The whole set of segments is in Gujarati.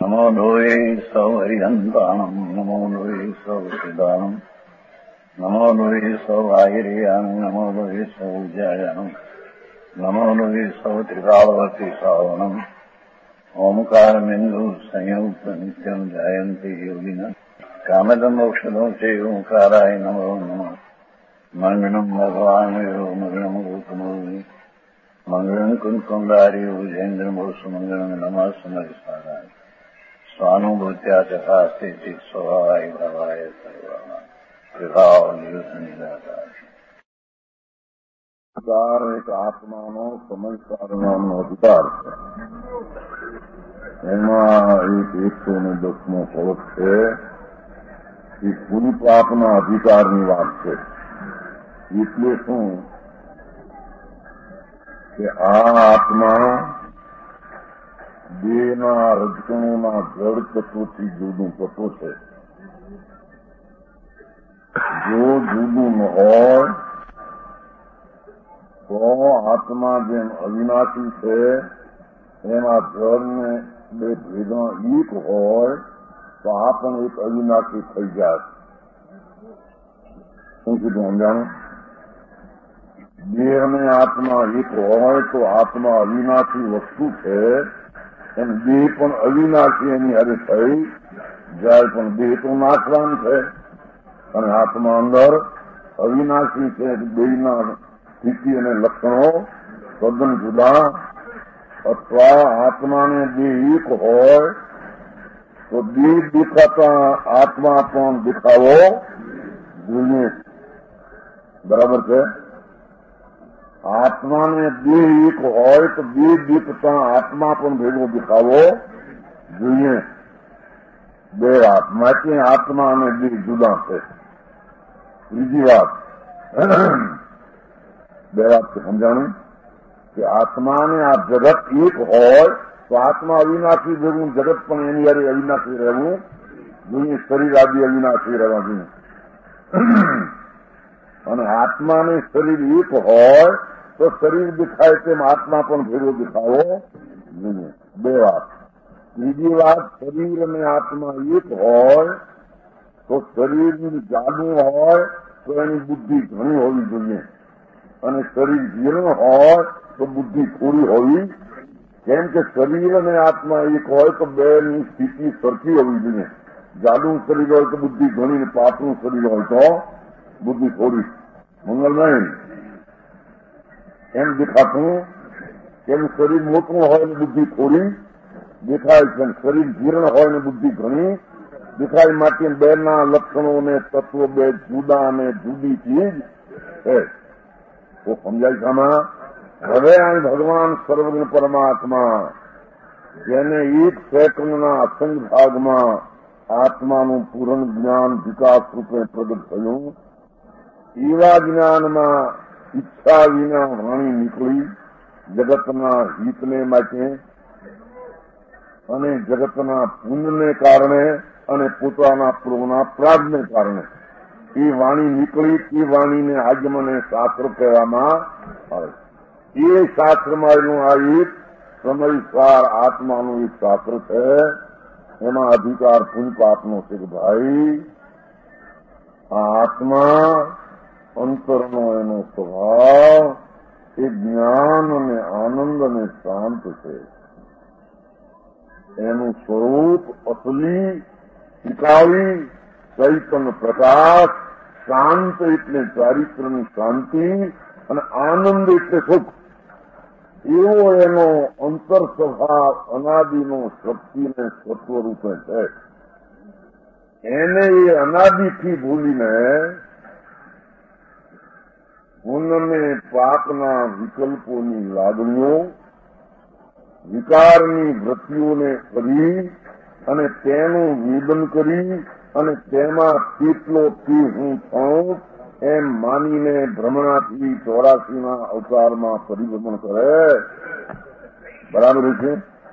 નમો લોહે સૌ હરિહંતાણમ નમો લોહે સૌ સિદ્ધાણમ નમો લોહે સૌ આહિર્યાણમ નમો લોહે સૌ જયાણમ નમો લોહે સૌ ત્રિકાળવતી શ્રાવણમ ઓમકારમિંદુ સંયુક્ત નિત્યમ જાયંતી યોગિના કામદમોક્ષદો છે ઓંકારાય નમો નમઃ મંગળમ ભગવાન મંગળમ ગૌતમોની મંગળમ કુંકુંડારી ઉજેન્દ્રમોષ મંગળમ નમઃ સમરિસારાય સ્વાનુભૂત્યા ચકાસ્તે ચિત સ્વભાવાય ભાવાય સર્વમાં વિભાવ નિયુસનિદાકાર એક આત્માનો સમજવાનો અધિકાર છે. એમાં એક 110મો શ્લોક છે એ પુલ પાપના અધિકારની વાત છે. એટલે શું કે આ આત્મા દેહના રજકણોના જળ તત્વોથી જુદું તત્વ છે. જો જુદું ન હોય તો આત્મા જેમ અવિનાશી છે એમાં જળને બે ભેદા એક હોય તો આ પણ એક અવિનાશી થઈ જાય. શું કીધું સમજાણું? દેહ અને આત્મા એક હોય તો આત્મા અવિનાશી વસ્તુ છે એમ દેહ પણ અવિનાશી એની હારે થઈ જાય. પણ દેહ તો નાશવાન છે અને આત્મા અંદર અવિનાશી છે. દેહના સ્થિતિ અને લક્ષણો તદ્દન જુદા. અથવા આત્માને દેહ એક હોય તો દેહ દેખાતા આત્મા પણ દેખાવો જોઈએ. બરાબર છે? આત્માને દેહ એક હોય તો દેહ દેખતા આત્મા પણ ભેગો દેખાવો જોઈએ. બે વાત માટે આત્મા અને દેહ જુદા છે. ત્રીજી વાત, બે વાત સમજાણી કે આત્માને આ જગત એક હોય તો આત્મા અવિનાશી ભેગું જગત પણ એની હારે અવિનાશી રહેવું જોઈએ. શરીર આદિ અવિનાશી રહેવા જોઈએ. અને આત્માને શરીર એક હોય તો શરીર દેખાય તેમ આત્મા પણ ભેગો દેખાવો જોઈએ. બે વાત. ત્રીજી વાત, શરીર અને આત્મા એક હોય તો શરીરની જાડું હોય તો એની બુદ્ધિ ઘણી હોવી જોઈએ અને શરીર જીર્ણ હોય તો બુદ્ધિ થોડી હોવી. કેમ કે શરીર અને આત્મા એક હોય તો બેની સ્થિતિ સરખી હોવી જોઈએ. જાડું શરીર હોય તો બુદ્ધિ ઘણી ને પાતળું શરીર હોય તો બુદ્ધિ થોડી. મંગળ નહીં એમ દેખાતું કેમ શરીર મોટું હોય ને બુદ્ધિ થોડી દેખાય છે. શરીર જીર્ણ હોય ને બુદ્ધિ ઘણી દેખાય. માટે બેના લક્ષણો ને તત્વો બે જુદા અને જુદી ચીજ છે. તો સમજાય છે આમાં? હવે આ ભગવાન સર્વજ્ઞ પરમાત્મા જેને એક સેકન્ડના અસંગ ભાગમાં આત્માનું પૂર્ણ જ્ઞાન વિકાસ રૂપે પ્રગટ થયું, એવા જ્ઞાનમાં ઈચ્છા વિના વાણી નીકળી જગતના હિતને માટે અને જગતના પુણ્યને કારણે અને પોતાના પૂર્વના પ્રાગને કારણે એ વાણી નીકળી. એ વાણીને આગમને શાસ્ત્ર કહેવામાં આવે. એ શાસ્ત્રમાં એનું આ એક સમયસાર આત્માનું એક શાસ્ત્ર છે. એમાં અધિકાર પુણ્ય પાપનો છે કે ભાઈ આ આત્મા અંતરનો એનો સ્વભાવ એ જ્ઞાન અને આનંદ અને શાંત છે. એનું સ્વરૂપ અસલી શિકાવી ચૈતન્ય પ્રકાશ, શાંત એટલે ચારિત્રની શાંતિ અને આનંદ એટલે સુખ. એવો એનો અંતર સ્વભાવ અનાદિનો શક્તિને સત્વરૂપે છે. એને એ અનાદિથી ભૂલીને પુણ્યને પાપના વિકલ્પોની લાગણીઓ, વિકારની વૃત્તિઓને કરી અને તેનું વેદન કરી અને તેમાં કેટલોથી હું છું એમ માનીને ભ્રમણાથી 84ના અવતારમાં પરિભ્રમણ કરે. બરાબર છે?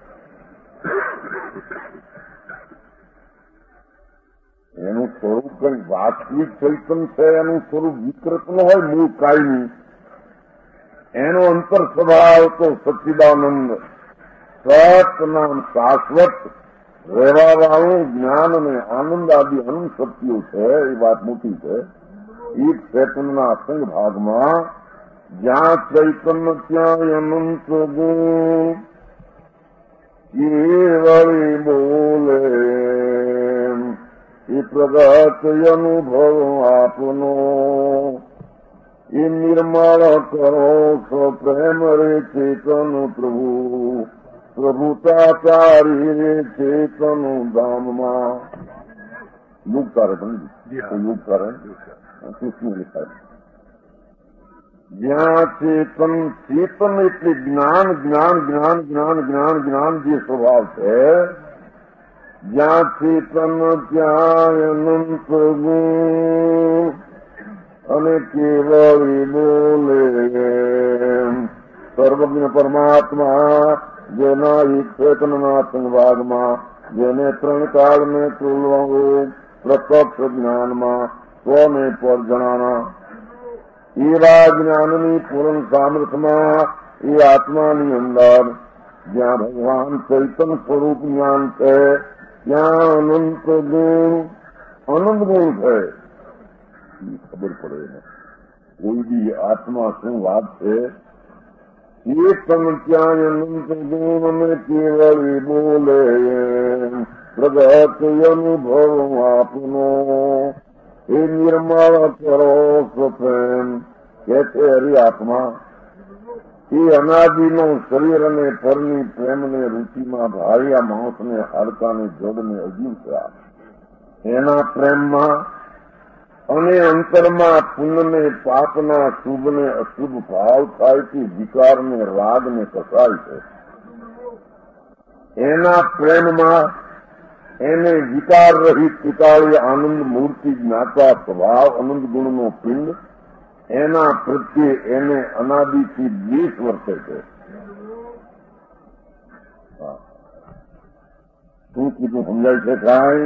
એનું સ્વરૂપ કઈ વાસ્તવિક ચૈતન્ય છે. એનું સ્વરૂપ વિકૃત ન હોય, મૂળ કાયમી. એનો અંતર સ્વભાવ તો સચ્ચિદાનંદ સત નામ શાશ્વત રહેવાવાળું જ્ઞાન અને આનંદ આદિ અનંત શક્તિઓ છે. એ વાત મોટી છે. એક ચેતનના અસંગ ભાગમાં જ્યાં ચૈતન્ય ત્યાં અનંત ગુણ કેવળી બોલે એ પ્રગટ અનુભવ આપનો એ નિર્મળ કરો છો પ્રેમ રે ચેતન પ્રભુ પ્રભુતાચારી રે ચેતન ધામમાં. યુગ કારણ યુગ કારણ કૃષ્ણ લીધા. જ્યાં ચેતન ચેતન એટલે જ્ઞાન જ્ઞાન જ્ઞાન જ્ઞાન જ્ઞાન જ્ઞાન જે સ્વભાવ છે. જ્યાં ચેતન ત્યાં અનંત ગુણ અને કેવળી બોલે સર્વજ્ઞ પરમાત્મા જેના એક ચેતનના સંભાગમાં જેને ત્રણ કાળને તુલવું પ્રત્યક્ષ જ્ઞાનમાં સ્વને પર જણાના એવા જ્ઞાનની પૂર્ણ સામર્થમાં એ આત્માની અંદર જ્યાં ભગવાન ચૈતન સ્વરૂપ જ્ઞાન છે ત્યાં અનંત ગુણ છે. ખબર પડે ને કોઈ બી આત્મા શું વાત છે. ચેતન ત્યાં અનંત ગુણ અને કેવળી બોલે પ્રગટ અનુભવ આપનો એ નિર્મળ કરો સ્વપ્રેમ કે છે હરિ આત્મા. એ અનાદિનો શરીર અને પરની પ્રેમને રૂચિમાં ભાર્યા માણસને હાડકાને જોડને અજીવતા એના પ્રેમમાં અને અંતરમાં પુણ્યને પાપના શુભને અશુભ ભાવ થાય છે. વિકારને રાગને કસાય છે. એના પ્રેમમાં એને વિકાર રહિત પિતાળી આનંદ મૂર્તિ જ્ઞાતા સ્વભાવ આનંદ ગુણનો પિંડ એના પ્રત્યે એને અનાદિથી દ્વેષ વર્તે છે. શું કીધું સમજાય છે કાંઈ?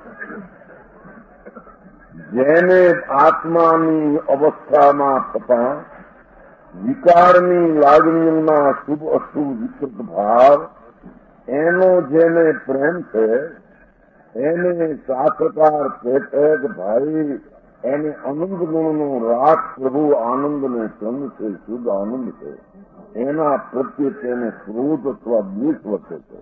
જેને આત્માની અવસ્થામાં થતા વિકારની લાગણીઓના શુભ અશુભ વિકૃત ભાવ એનો જેને પ્રેમ છે એને શાસ્ત્રકાર કહે છે કે ભાઈ એને આનંદ ગુણનો રાગ પ્રભુ આનંદને ચંદ છે, શુદ્ધ આનંદ છે. એના પ્રત્યે તેને ક્રોધ અથવા દ્વેષ વર્તે છે.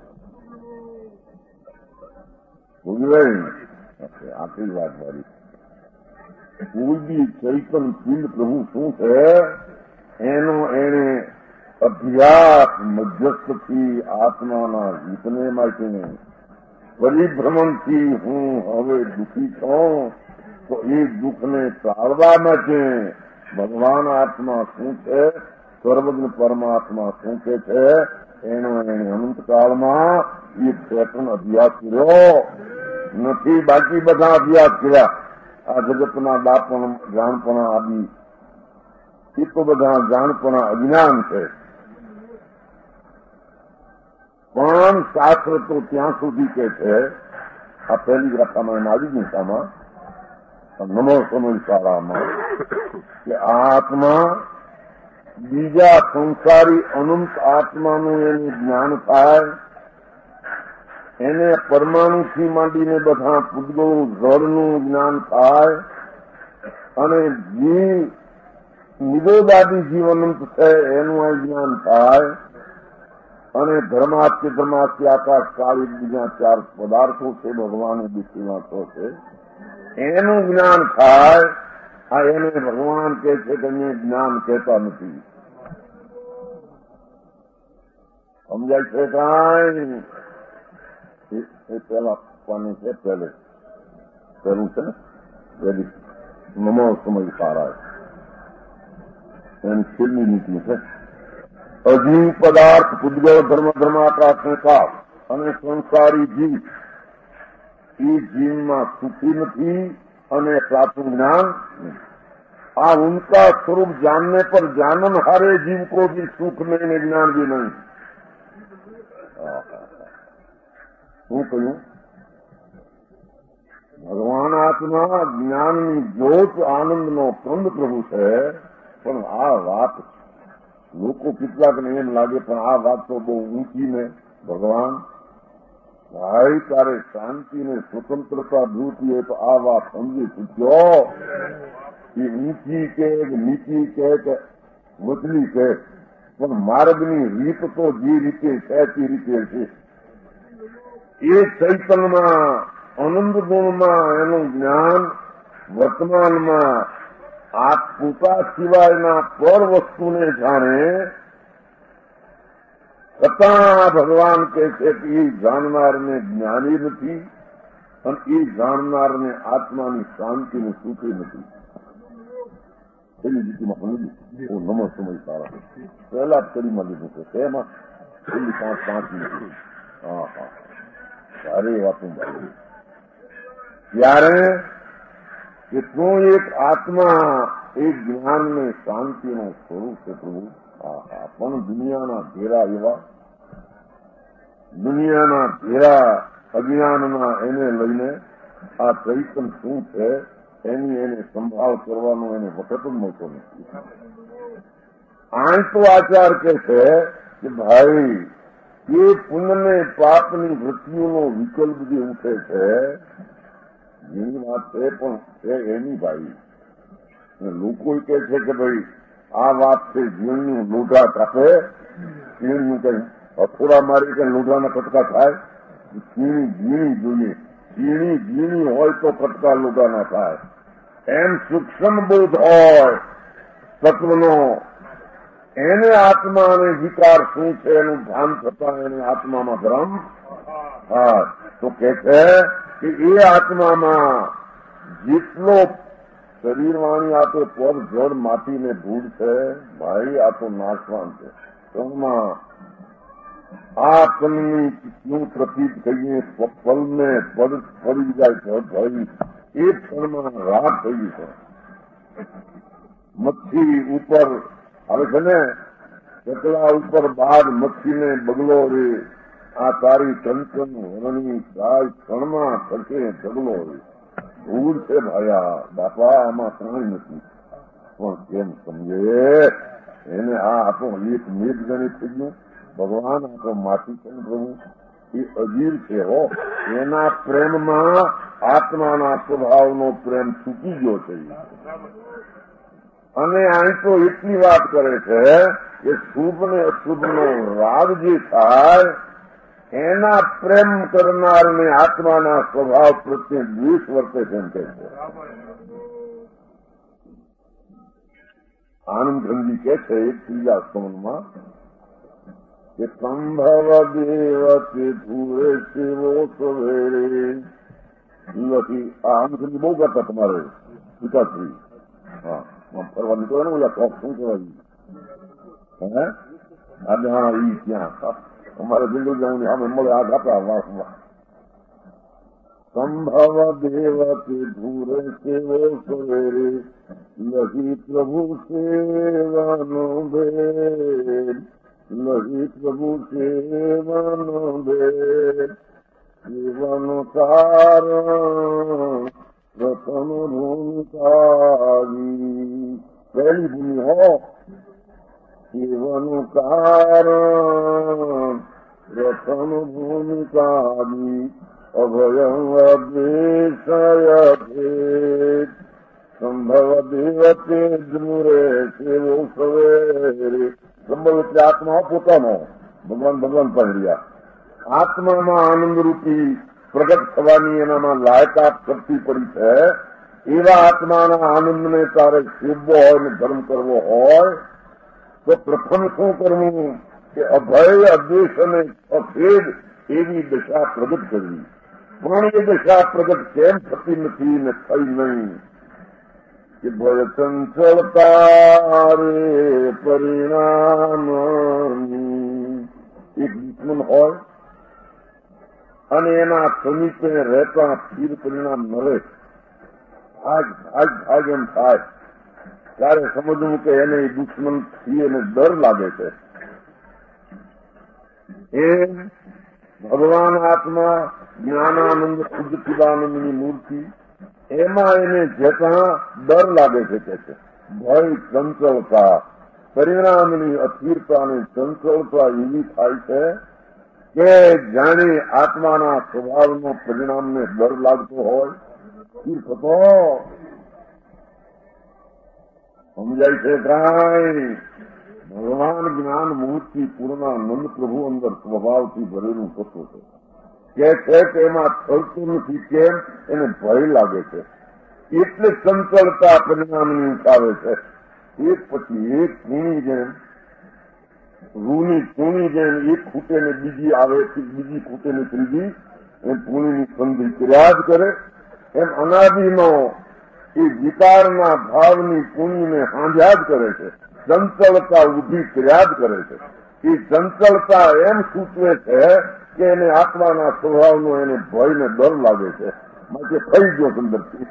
આટલી વાત મારી. કોઈ બી ચૈતન પિંડ પ્રભુ શું છે એનો એને અભ્યાસ મધ્યસ્થથી આત્માના હિતને માટીને પરિભ્રમણથી હું હવે દુઃખી છું તો એ દુઃખને ટાળવા માટે ભગવાન આત્મા શું છે, સર્વજ્ઞ પરમાત્મા શું કે છે એનો એને અનંતકાળમાં એક ચેતન અભ્યાસ કર્યો નથી. બાકી બધા અભ્યાસ કર્યા. આ જગતના દાપણ જાણપણા આદિ એ તો બધા જાણપણા અજ્ઞાન છે. પણ શાસ્ત્ર તો ત્યાં સુધી કે છે આ પહેલી ગ્રથામાં આવી ગીતામાં નમો સમય શાળામાં કે આ આત્મા બીજા સંસારી અનંત આત્માનું એનું જ્ઞાન થાય. એને પરમાણુથી માંડીને બધા પૂતગળો જળનું જ્ઞાન થાય અને જીવ નિરોધાદી જીવ અનંત છે એનું આ જ્ઞાન થાય અને ધર્માસ્ય આકાશ કાળી બીજા ચાર પદાર્થો છે ભગવાને બીજી વાતો છે એનું જ્ઞાન થાય. આ એને ભગવાન કહે છે કે એને જ્ઞાન કહેતા નથી. સમજાય છે કાંઈ? એ પેલા આપવાની છે. પહેલું છે ને પહેલી નમો સમય સારા એની છેલ્લી નીતિ છે. અજીવ પદાર્થ પૂતગળ ધર્માકાશને કાપ અને સંસારી જીવ એ જીવમાં સુખી નથી અને સાચું જ્ઞાન. આ ઉનકા સ્વરૂપ जानने पर जानन हारे जीव को भी सुख नहीं ने ज्ञान भी नहीं. શું કહ્યું? ભગવાન આત્મા જ્ઞાનની જ્યોત આનંદનો કંદ પ્રભુ છે. પણ આ વાત લોકો કેટલાકને એમ લાગે પણ આ વાત તો બહુ ઊંચી ને ભગવાન ભાઈ તારે શાંતિ ને સ્વતંત્રતા જોતી હોય તો આ વાત સમજી ચૂક્યો. એ ઊંચી કે નીચી કે વચલી છે, પણ માર્ગની રીત તો જે રીતે છે તે રીતે છે. એ ચૈતન્યમાં આનંદ ગુણમાં એનું જ્ઞાન વર્તમાનમાં આ પોતા સિવાયના પર વસ્તુને જાણે છતાં ભગવાન કહે છે કે એ જાણનારને જ્ઞાની નથી અને એ જાણનારને આત્માની શાંતિનું સુખી નથી. એવી રીતિમાં સમજી હું નમો સમય સારા પહેલા જ કરીમાં લીધું છે તેમાં છેલ્લી 5 મિનિટ. હા હા સારી વાતો ભાઈ. ત્યારે કે તું એક આત્મા એક જ્ઞાનને શાંતિનું સ્વરૂપ છે પ્રભુ. હા પણ દુનિયાના ઘેરા એવા દુનિયાના ઘેરા અજ્ઞાનના એને લઈને આ ચૈતન્ય શું છે એની એને સંભાળ કરવાનો એને વખત જ મળતો નથી. આમ તો આચાર કે છે કે ભાઈ એ પુણ્યને પાપની વૃત્તિઓનો વિકલ્પ જે ઉઠે છે એની વાત છે પણ છે એની ભાઈ. લોકો કહે છે કે ભાઈ આ વાત છે જીવનનું લોઢા કાપે, જીવનનું કઈ હથોડા મારી કે લોઢાના કટકા થાય. ઝીણી ઝીણી જોઈએ, ઝીણી ઝીણી હોય તો કટકા લોઢા ના થાય. એમ સૂક્ષ્મ બોધ હોય તત્વનો એને આત્મા અને વિકાર શું છે એનું ધ્યાન થતા એને આત્મામાં ભ્રમ. હા તો કે છે કે એ આત્મામાં જેટલો શરીર વાણી આ તો પગ જળ માટીને ધૂળ છે ભાઈ, આ તો નાશવાન છે. તનમાં આ તનની શું પ્રતીત કહીએ પલને પડી જાય છે ભાઈ, એ ક્ષણમાં રાત થઈ છે. મચ્છી ઉપર આવે છે ને ચકલા ઉપર બાદ મચ્છીને બગલો રે, આ તારી ચંચન વરણની ગાય ક્ષણમાં થશે ઢગલો રે. ભૂલ છે ભાયા બાપા, આમાં કાંઈ નથી. પણ કેમ સમજે એને આ તો એક મેઘ ગણિત થઈ ગયું. ભગવાન આ તો માટી છે પ્રભુ, એ અજીર છે હો. એના પ્રેમમાં આત્માના સ્વભાવનો પ્રેમ ચૂકી ગયો છે. અને અહીં તો એટલી વાત કરે છે કે શુભ ને અશુભનો રાગ જે થાય એના પ્રેમ કરનારને આત્માના સ્વભાવ પ્રત્યે દ્વેષ વર્તે છે એમ કહે છે. આનંદજી કહે છે એક ત્રીજા સ્તવનમાં કે સંભવ દેવ કે ધૂરે સેવો સવેરે લખી. આ આનંદજી બહુ કરતા તમારે પિતાશ્રી. હા ફરવા નીકળે ને ઓલા શોખ શું કહેવાય હે આજે હા ઈ ત્યાં અમારે જંગલ જવું સામે મળે આ ગાતા વાસમાં. સંભવ દેવ કે ધૂરે સેવો સવેરે લહી પ્રભુ સેવાનો ભેદ, લહી પ્રભુ સેવાનો ભેદ, સેવાનો કારણ પ્રથમ ભૂમિકાવી. પહેલી ભૂમિ હો સેવાનું કારણ પ્રથમ ભૂમિકાવી, અભયમ અભિષય ભેદ સંભવ દેવતે દૂરે સેવો સવેરે. સંભવ એટલે આત્મા પોતાનો ભગવાન પહોંચ્યા. આત્મામાં આનંદરૂપી પ્રગટ થવાની એનામાં લાયકાત કરતી પડી છે. એવા આત્માના આનંદને તારે શોધવો હોય ને ધર્મ કરવો હોય તો પ્રથમ શું કરવું કે અભય અદ્વેષ અને અખેદ એવી દશા પ્રગટ કરવી. પણ એ દશા પ્રગટ કેમ થતી નથી ને થઈ નહીં કે ભય ચંચળતા રે પરિણામની. એક દુશ્મન હોય અને એના સમીપે રહેતા સ્થિર પરિણામ ન રહે, ભાગ એમ થાય ત્યારે સમજવું કે એને દુશ્મન થી એને ડર લાગે છે. એ ભગવાન આત્મા જ્ઞાનાનંદ શુદ્ધ ચિદાનંદની મૂર્તિ એમાં એને જતા ડર લાગે છે કે છે. ભય ચંચળતા પરિણામની અસ્થિરતા અને ચંચળતા એવી થાય છે કે જાણે આત્માના સ્વભાવનો પરિણામને ડર લાગતો હોય તીર્થ તો સમજાય છે કાંઈ ભગવાન જ્ઞાન મુહૂર્તથી પૂર્ણાનંદ પ્રભુ અંદર સ્વભાવથી ભરેલું થતું છે કે એમાં થતું નથી કેમ એને ભય લાગે છે એટલે ચંચળતા પરિણામની ઉઠાવે છે એક પછી એક ખૂણી જેમ રૂની ખૂણી જેમ એક ખૂટે ને બીજી આવે બીજી ખૂટે ને ત્રીજી એમ પૂણીની સંધિ કર્યા જ કરે એમ અનાદિનો એ વિકારના ભાવની પૂણીને હાંધ્યા જ કરે છે ચંચળતા ઉભી કર્યા જ કરે છે એ ચંચળતા એમ સૂચવે છે કે એને આત્માના સ્વભાવનો એને ભય ને ડર લાગે છે માટે થઈ ગયો સંદર્ભથી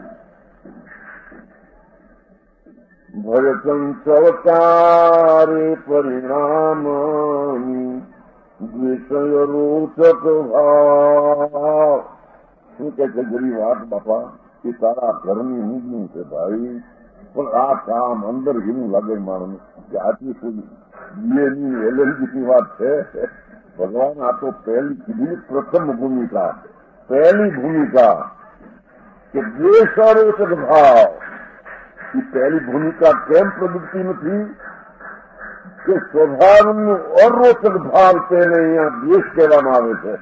ભય ચંચળતારે પરિણામ વિષય રોચક ભાવ શું કે છે ગરી વાત બાપા એ તારા ઘરની ઊંઘનું છે ભાઈ પણ આ કામ અંદર એવું લાગે માણસ કે આટલી બીએની એલએલબીની વાત છે ભગવાન આ તો પહેલી કીધી પ્રથમ ભૂમિકા પહેલી ભૂમિકા કે દ્વેષારોચક ભાવ એ પહેલી ભૂમિકા કેમ પ્રગટતી નથી કે સ્વભાવનું અરોચક ભાવ તેને અહીંયા દ્વેષ કહેવામાં આવે છે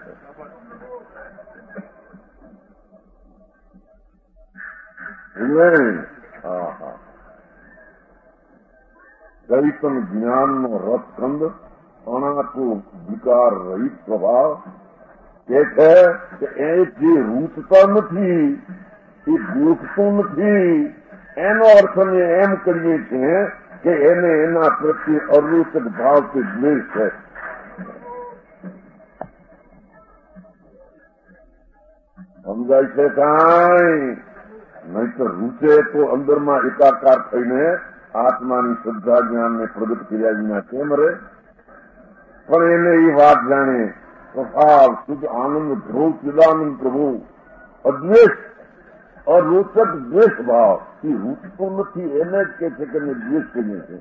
દૈતન જ્ઞાનનો રસખંડ અણાતો વિકાર રહિત સ્વભાવ કે છે કે એ જે રૂચતા નથી એ ગોઠતું નથી એનો અર્થ અમે એમ કરીએ છીએ કે એને એના પ્રત્યે અરોચક ભાવથી દ્વેષ છે સમજાય છે કાંઈ નહીતર રૂચે તો અંદરમાં એકાકાર થઈને આત્માની શ્રદ્ધા જ્ઞાનને પ્રગટ કર્યા વિના કેમ રહે પણ એને એ વાત જાણે સ્વભાવ શુદ્ધ આનંદ ધ્રુવ ચિદાનંદ પ્રભુ અદ્વેષ અરોચક દ્વેષ ભાવ એ રૂચતો નથી એને જ કે છે કે અમે દ્વેષ કરીએ છીએ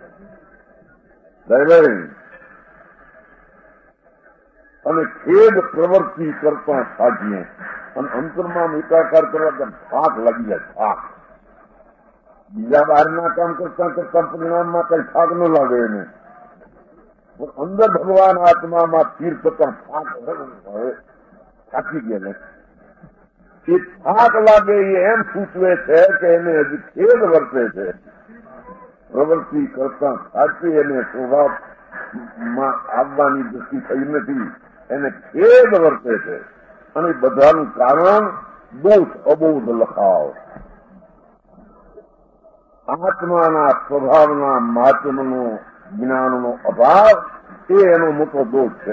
અને ખેદ પ્રવૃત્તિ કરતા સાધીએ અને અંતરમાં એકાકાર કરવા થાક લાગી જાય થાક બીજા બહારના કામ કરતા કરતા પરિણામમાં કઈ થાક ન લાગે એને પણ અંદર ભગવાન આત્મામાં સ્થિર થતા થાક હવે થાકી ગયા એ થાક લાગે એ એમ સૂચવે છે કે એને હજી ખેદ વર્તે છે પ્રવૃત્તિ કરતા સાચી એને સ્વભાવમાં આવવાની દ્રષ્ટિ થઈ નથી એને ખેદ વર્તે છે અને બધાનું કારણ દોષ અબોધ લખાવ આત્માના સ્વભાવના મહાત્મનો જ્ઞાનનો અભાવ એ એનો મોટો દોષ છે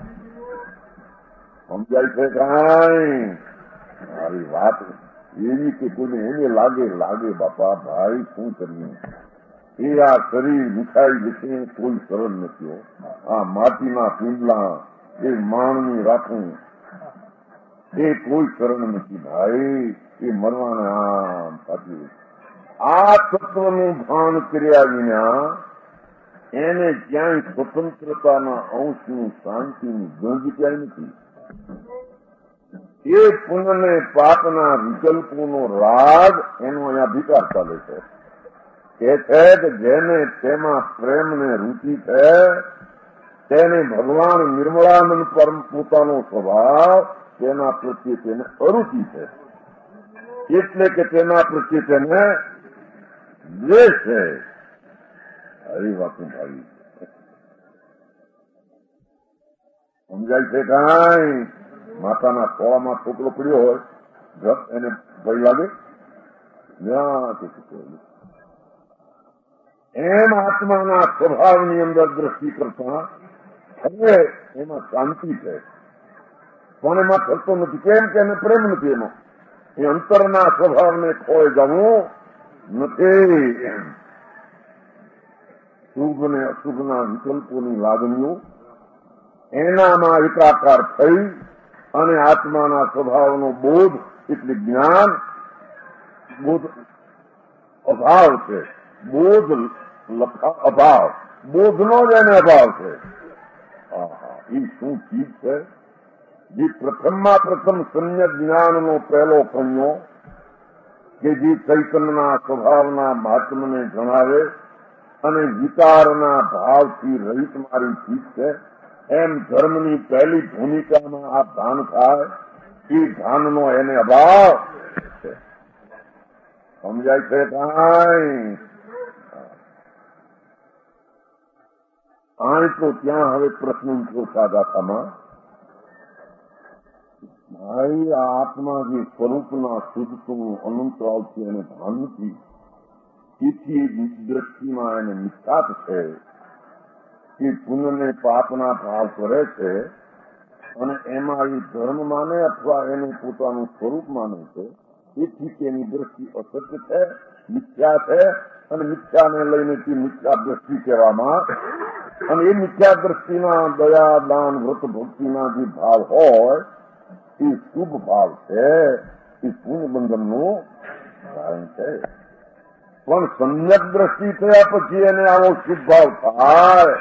સમજાય છે કાંઈ મારી વાત એવી કે કોઈને એને લાગે બાપા ભાઈ શું કરીએ એ આ શરીર મીઠાઈ વિશે કોઈ સરળ નથી આ માટીના પિંડલા એ માણની રાખવું એ કોઈ સરળ નથી ભાઈ એ મરવાના આમ સાચું આ તત્વનું ભાન કર્યા વિના એને ક્યાંય સ્વતંત્રતાના અંશની શાંતિની ગંજ ક્યાંય નથી એ પુણ્યને પાપના વિકલ્પોનો રાગ એનો અહીંયા વિકાર ચાલે છે કે જેને તેમાં પ્રેમને રૂચિ છે તેને ભગવાન નિર્મળાનંદ પરમ પોતાનો સ્વભાવ તેના પ્રત્યે તેને અરુચિ છે એટલે કે તેના પ્રત્યે તેને દ્વેષ છે આવી વાતો ભાવી સમજાય છે કાંઈ માતાના ખોળામાં છોકરો પડ્યો હોય જપ એને ભય લાગે એમ આત્માના સ્વભાવની અંદર દ્રષ્ટિ કરતા હવે એમાં શાંતિ છે પણ એમાં થતો નથી કેમ કે એને પ્રેમ નથી એનો એ અંતરના સ્વભાવને ખોઈ જવું નથી શુભ ને અશુભના વિકલ્પોની લાગણીઓ એનામાં એકાકાર થઈ અને આત્માના સ્વભાવનો બોધ એટલે જ્ઞાન બોધ અભાવ છે બોધ અભાવ બોધનો જ એને અભાવ છે એ શું ચીજ છે? જે પ્રથમમાં પ્રથમ સમ્યક જ્ઞાનનો પહેલો કણ્યો કે જે ચૈતન્યના સ્વભાવના મહાત્મને જણાવે અને વિચારના ભાવથી રહિત મારી ચીજ છે, એમ ધર્મની પહેલી ભૂમિકામાં આ ભાન થાય. એ ભાનનો એને અભાવ છે. સમજાય છે કાંઈ? આય તો ત્યાં હવે પ્રશ્ન ઉઠ્યો સાદાતામાં, ભાઈ આ આત્મા જે સ્વરૂપના શુદ્ધતું અનંતરાવથી એને ભાન નથી, તેથી દ્રષ્ટિમાં એને મિથ્યાત છે કે પુણ્યને પાપના ભાવ કરે છે અને એમાં એ ધર્મ માને અથવા એને પોતાનું સ્વરૂપ માને છે. તેથી તેની દ્રષ્ટિ અસત્ય છે, મિથ્યા છે, અને મિથ્યાને લઈને તે મિથ્યા દ્રષ્ટિ કહેવામાં. અને એ મિથ્યા દ્રષ્ટિના દયા, દાન, વ્રત, ભક્તિના જે ભાવ હોય એ શુભ ભાવ છે, એ પુણ્ય બંધનનું કારણ છે. પણ સમ્યક દ્રષ્ટિ થયા પછી એને આવો શુભ ભાવ થાય,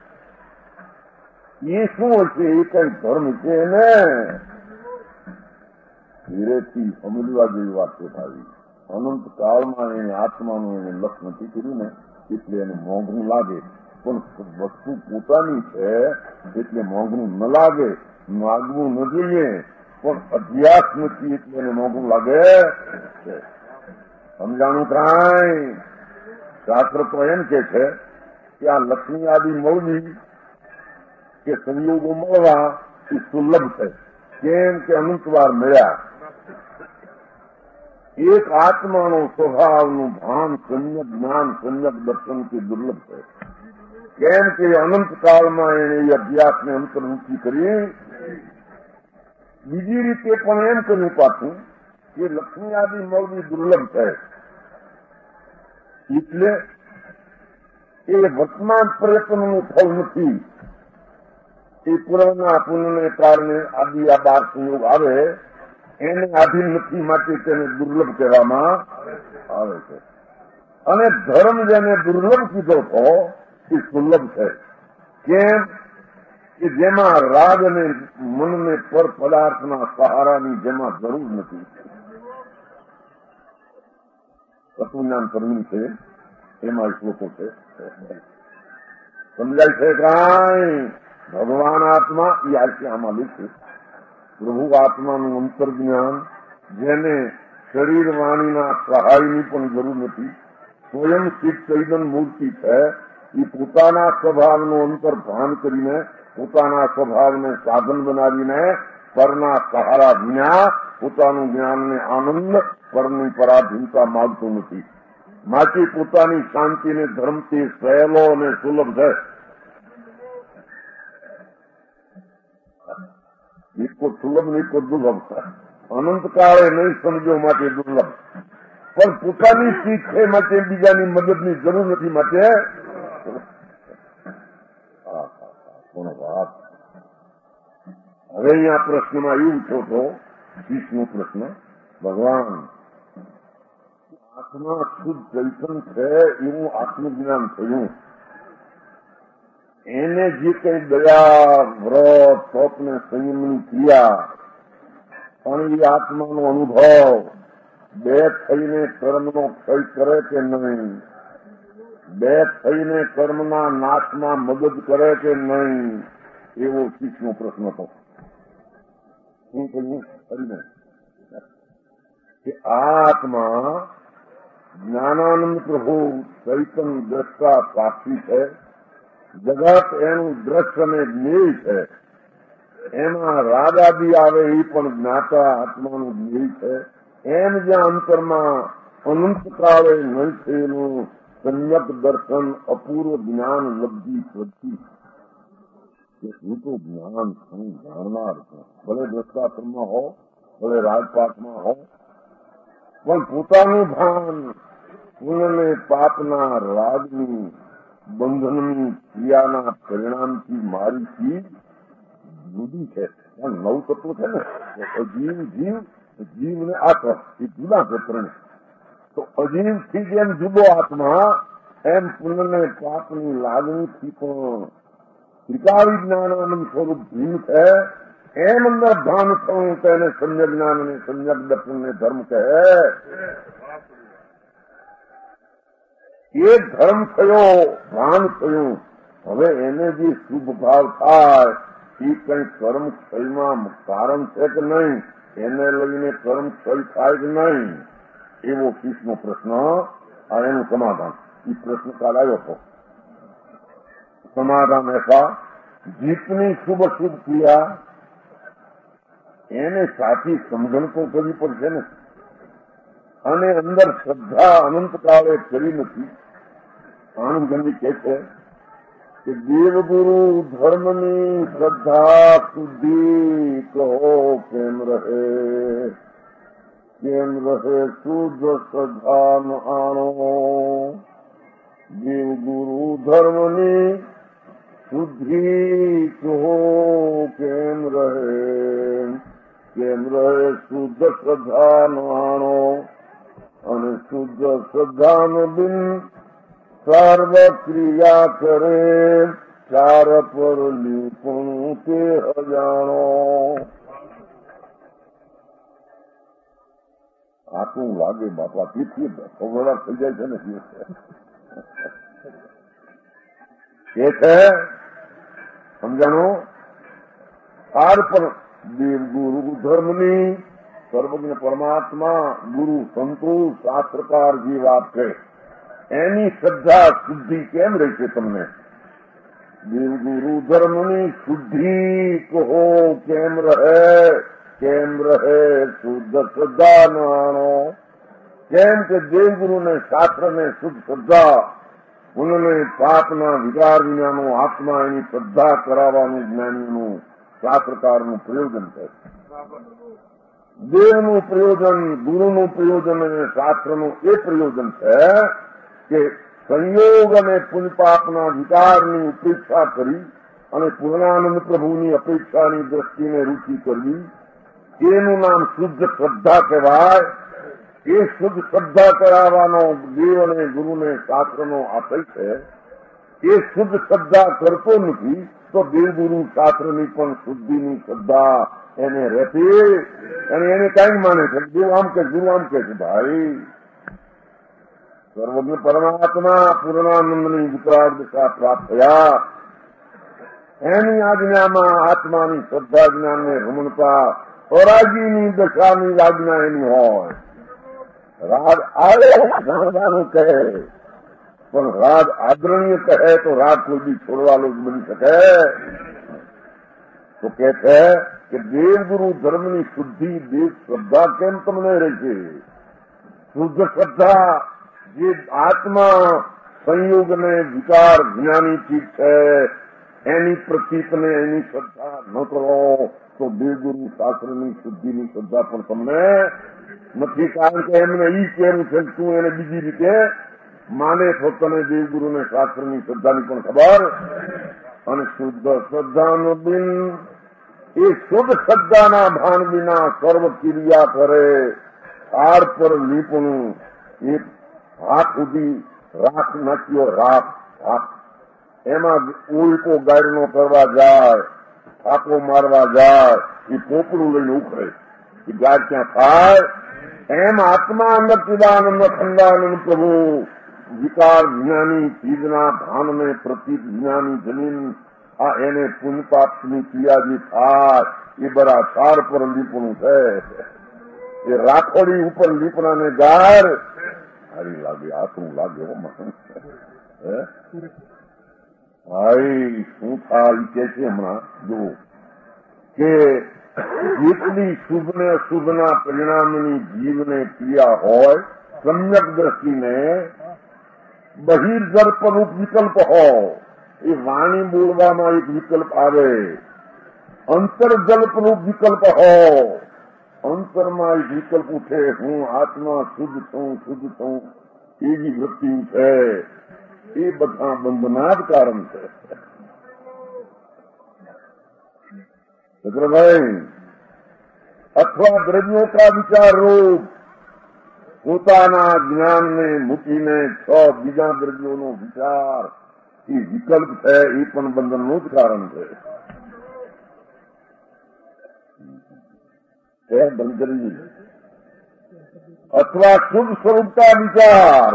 એ શું હશે? એ કઈ ધર્મ છે ને? ધીરેથી સમજવા જેવી વાત છે ભાઈ. અનંત કાળમાં એને આત્માનું એને લક્ષ નથી કર્યું ને, એટલે એને મોંઘું લાગે. પણ વસ્તુ પોતાની છે એટલે મોંઘું ન લાગે. માગવું ન જોઈએ, પણ અભ્યાસ નથી એટલે એને મોંઘું લાગે. સમજાણું કાંઈ? શાસ્ત્ર તો એમ કે છે કે આ લક્ષ્મી આદિ મળવી કે સંયોગો મળવા એ સુલભ છે. કેમ કે અનંતવાર મળ્યા. એક આત્માનો સ્વભાવનું ભાન સમ્યક જ્ઞાન, સમ્યક દર્શનથી દુર્લભ છે. કેમ કે અનંતકાળમાં એને એ અભ્યાસને અંતર્મુખી કરી. બીજી રીતે પણ એમ કર્યું પાછું કે લક્ષ્મી આદિ મળવી દુર્લભ છે, એટલે એ વર્તમાન પ્રયત્નનું ફળ નથી. એ પૂર્વના પુણ્યને કારણે આદિ આ 12 સંયોગ આવે એને આધીન નથી, માટે તેને દુર્લભ કહેવામાં આવે છે. અને ધર્મ જેને દુર્લભ કીધો હતો એ સુલભ છે. કેમ કે જેમાં રાગ અને મનને પર પદાર્થના સહારાની જેમાં જરૂર નથી. તત્વજ્ઞાન પરવીન છે એમાં શ્લોકો છે. સમજાય છે કાંઈ? ભગવાન આત્મા એ આમાં લીધે પ્રભુ આત્માનું અંતર્જ્ઞાન, જેને શરીર વાણીના સહાયની પણ જરૂર નથી, સ્વયં ચિત્ત ચૈતન્ય મૂર્તિ છે. એ પોતાના સ્વભાવનું અંતર ભાન કરીને, પોતાના સ્વભાવને સાધન બનાવીને પરના સહારા વિના પોતાનું જ્ઞાનને આનંદ, પરની પરાધીનતા માગતું નથી. માટે પોતાની શાંતિને ધર્મથી સહેલો અને સુલભ છે. એક સુલભ ને એક દુર્લભ છે. અનંતકાળે નહીં સમજો માટે દુર્લભ, પણ પોતાની શીખ છે માટે બીજાની મદદની જરૂર નથી. માટે વાત હવે અહીંયા પ્રશ્નમાં એવું થતો, 20નો પ્રશ્ન, ભગવાન આત્મા શુદ્ધ ચૈતન્ય છે એવું આત્મજ્ઞાન થયું, એને જે કઈ દયા, વ્રત, તપ ને સંયમની ક્રિયા પણ એ આત્માનો અનુભવ બે થઈને કર્મનો ક્ષય કરે કે નહીં, બે થઈને કર્મના નાશમાં મદદ કરે કે નહીં, એવો 20નો પ્રશ્ન હતો. શું કહ્યું? કરીને કે આત્મા જ્ઞાનાનંદ પ્રભુ ચૈતન્ય દ્રષ્ટા સાક્ષી છે, જગત એનું દ્રશ્ય અને જ્ઞેય છે. એમાં રાગાદી આવે એ પણ જ્ઞાતા આત્માનું જ્ઞેય છે. એમ જ્યાં અંતરમાં અનંતકાળે નહીં થયેલું સમ્યક દર્શન, અપૂર્વ જ્ઞાન લબ્ધિ સ્વચ્છી કે હું તો જ્ઞાન છું, જાણનાર છું, ભલે દ્રષ્ટાશ્રમમાં હો, ભલે રાજપાટમાં હો, પણ પોતાનું ભાન પુણ્યને પાપના રાગની બંધનની ક્રિયાના પરિણામથી મારી ચીજ જુદી છે. ત્યાં 9 તત્વો છે ને, જીવ ને આત્મા એ જુદા છે ત્રણે. તો અજીવથી જેમ જુદો આત્મા, એમ પુણ્યને પાપની લાગણીથી પણ ત્રિકાળી જ્ઞાનાનંદ સ્વરૂપ ભીમ છે, એમ અંદર ભાન થયું તેને સમ્યક જ્ઞાન અને સમ્યક દર્શનને ધર્મ કહે. એ ધર્મ થયો, ભાન થયું. હવે એને જે શુભ ભાવ થાય એ કઈ કર્મ ક્ષયમાં કારણ છે કે નહીં, એને લઈને કર્મ ક્ષય થાય કે નહીં, એવો 30મો પ્રશ્ન. આ એનું સમાધાન. એ પ્રશ્ન કાલ આવ્યો હતો. समाधान ऐसा, जितनी शुभ शुभ क्रिया એને સાચી સમજણ તો કરવી પડશે ને, અને અંદર શ્રદ્ધા અનંતકાળે કરી નથી. આનંદ ગાંધી કહે છે કે દેવગુરુ ધર્મની શ્રદ્ધા શુદ્ધિ કહો કેમ રહે શુદ્ધ શ્રદ્ધા ન આણો. દેવગુરુ ધર્મની શુદ્ધિ કહો કેમ રહે શુદ્ધ શ્રદ્ધા ન આણો. અને શુદ્ધ શ્રદ્ધા ન બિન સર્વ ક્રિયા કરે, ચાર પર લીપણું તે અજાણો. આટલું લાગે બાપા, તેથી ખબરદાર થઈ જાય છે ને. એ છે સમજાણો. ચાર પર દેવ ગુરુ ધર્મની સર્વજ્ઞ પરમાત્મા ગુરુ સંતો શાસ્ત્રકાર જે વાત છે એની શ્રદ્ધા શુદ્ધિ કેમ રહેશે તમને? દેવગુરુ ધર્મની શુદ્ધિ કહો કેમ રહે શુદ્ધ શ્રદ્ધા ન આણો. કેમ કે દેવગુરુને શાસ્ત્રને શુદ્ધ શ્રદ્ધા, ઉનને પાપના વિકાર વિનાનો આત્મા એની શ્રદ્ધા કરાવવાનું જ્ઞાનીનું શાસ્ત્રકારનું પ્રયોજન છે. દેવનું પ્રયોજન, ગુરુનું પ્રયોજન અને શાસ્ત્રનું એ પ્રયોજન છે કે સંયોગ અને પુણ્યપાપના વિકારની ઉપેક્ષા કરી અને પૂર્ણાનંદ પ્રભુની અપેક્ષાની દ્રષ્ટિને રૂચિ કરવી, એનું નામ શુદ્ધ શ્રદ્ધા કહેવાય. એ શુદ્ધ શ્રદ્ધા કરાવવાનો દેવ અને ગુરુને શાસ્ત્રનો આશય છે. એ શુદ્ધ શ્રદ્ધા કરતો નથી તો દેવગુરુ શાસ્ત્રની પણ શુદ્ધિની શ્રદ્ધા એને રહેતી. અને એને કઈ માને છે, દેવ આમ કે ગુરુ આમ કે છે. ભાઈ સર્વજ્ઞ પરમાત્મા પૂર્ણાનંદની વિકરાળ દશા પ્રાપ્ત થયા, એની આજ્ઞામાં આત્માની શ્રદ્ધા જ્ઞાનને રમણતા સ્વરાજીની દશાની આજ્ઞા એની હોય. રાગ આડવાનું કહે પણ રાગ આદરણીય કહે તો રાગ કોઈ બી છોડવાનો જ બની શકે. તો કે છે કે દેવગુરુ ધર્મની શુદ્ધિ દેવ શ્રદ્ધા કેમ તમને રહેશે? શુદ્ધ શ્રદ્ધા જે આત્મા સંયોગ ને વિકાર જ્ઞાની ચીજ છે એની પ્રતીકને એની શ્રદ્ધા ન કરો તો દેવગુરુ શાસ્ત્રની શુદ્ધિની શ્રદ્ધા પણ તમને નથી. કારણ કે એમને ઈ કેવું છે, તું એને બીજી રીતે માને તો તને દેવગુરુને શાસ્ત્રની શ્રદ્ધાની પણ ખબર. અને શુદ્ધ શ્રદ્ધાનો બિન, એ શુદ્ધ શ્રદ્ધાના ભાન વિના સર્વ ક્રિયા કરે, તાર પર લીપણું. એક હાથ સુધી રાખ નાખ્યો, રાખ એમાં ઉલકો ગાયનો કરવા જાય, થાકો મારવા જાય, એ પોપડું લઈને ઉખડે, એ ગાય ક્યાં થાય? એમ આત્મા અંદર ચિદાનંદ ખંડાનંદ પ્રભુ વિકાર જ્ઞાની ચીજના ભાનને પ્રતીક જ્ઞાની જમીન, આ એને પુણ્યપાપની ક્રિયા જે થાય એ બરા ચાર પર લીપણું છે. એ રાખોડી ઉપર લીપણાને ગાર સારી લાગે, આતરું લાગે. ભાઈ શું થાય કે છે હમણાં જુઓ કે જેટલી શુભ ને અશુભના પરિણામની જીવને ક્રિયા હોય, સમ્યક દ્રષ્ટિને બહિર્જલ્પરૂપ વિકલ્પ હોય, એ વાણી બોલવામાં એક વિકલ્પ આવે, અંતર્જલ્પરૂપ વિકલ્પ હોય, અંતરમાં એક વિકલ્પ ઉઠે, હું આત્મા શુદ્ધ છું એવી વૃત્તિ છે. એ બધા બંધના જ કારણ છે. ભાઈ અથવા દ્રવ્યો કા વિચાર રૂપ પોતાના જ્ઞાનને મૂકીને છ બીજા દ્રવ્યોનો વિચાર એ વિકલ્પ છે એ પણ બંધનનું જ કારણ છે બંધ કરી અથવા શુદ્ધ સ્વરૂપતા વિચાર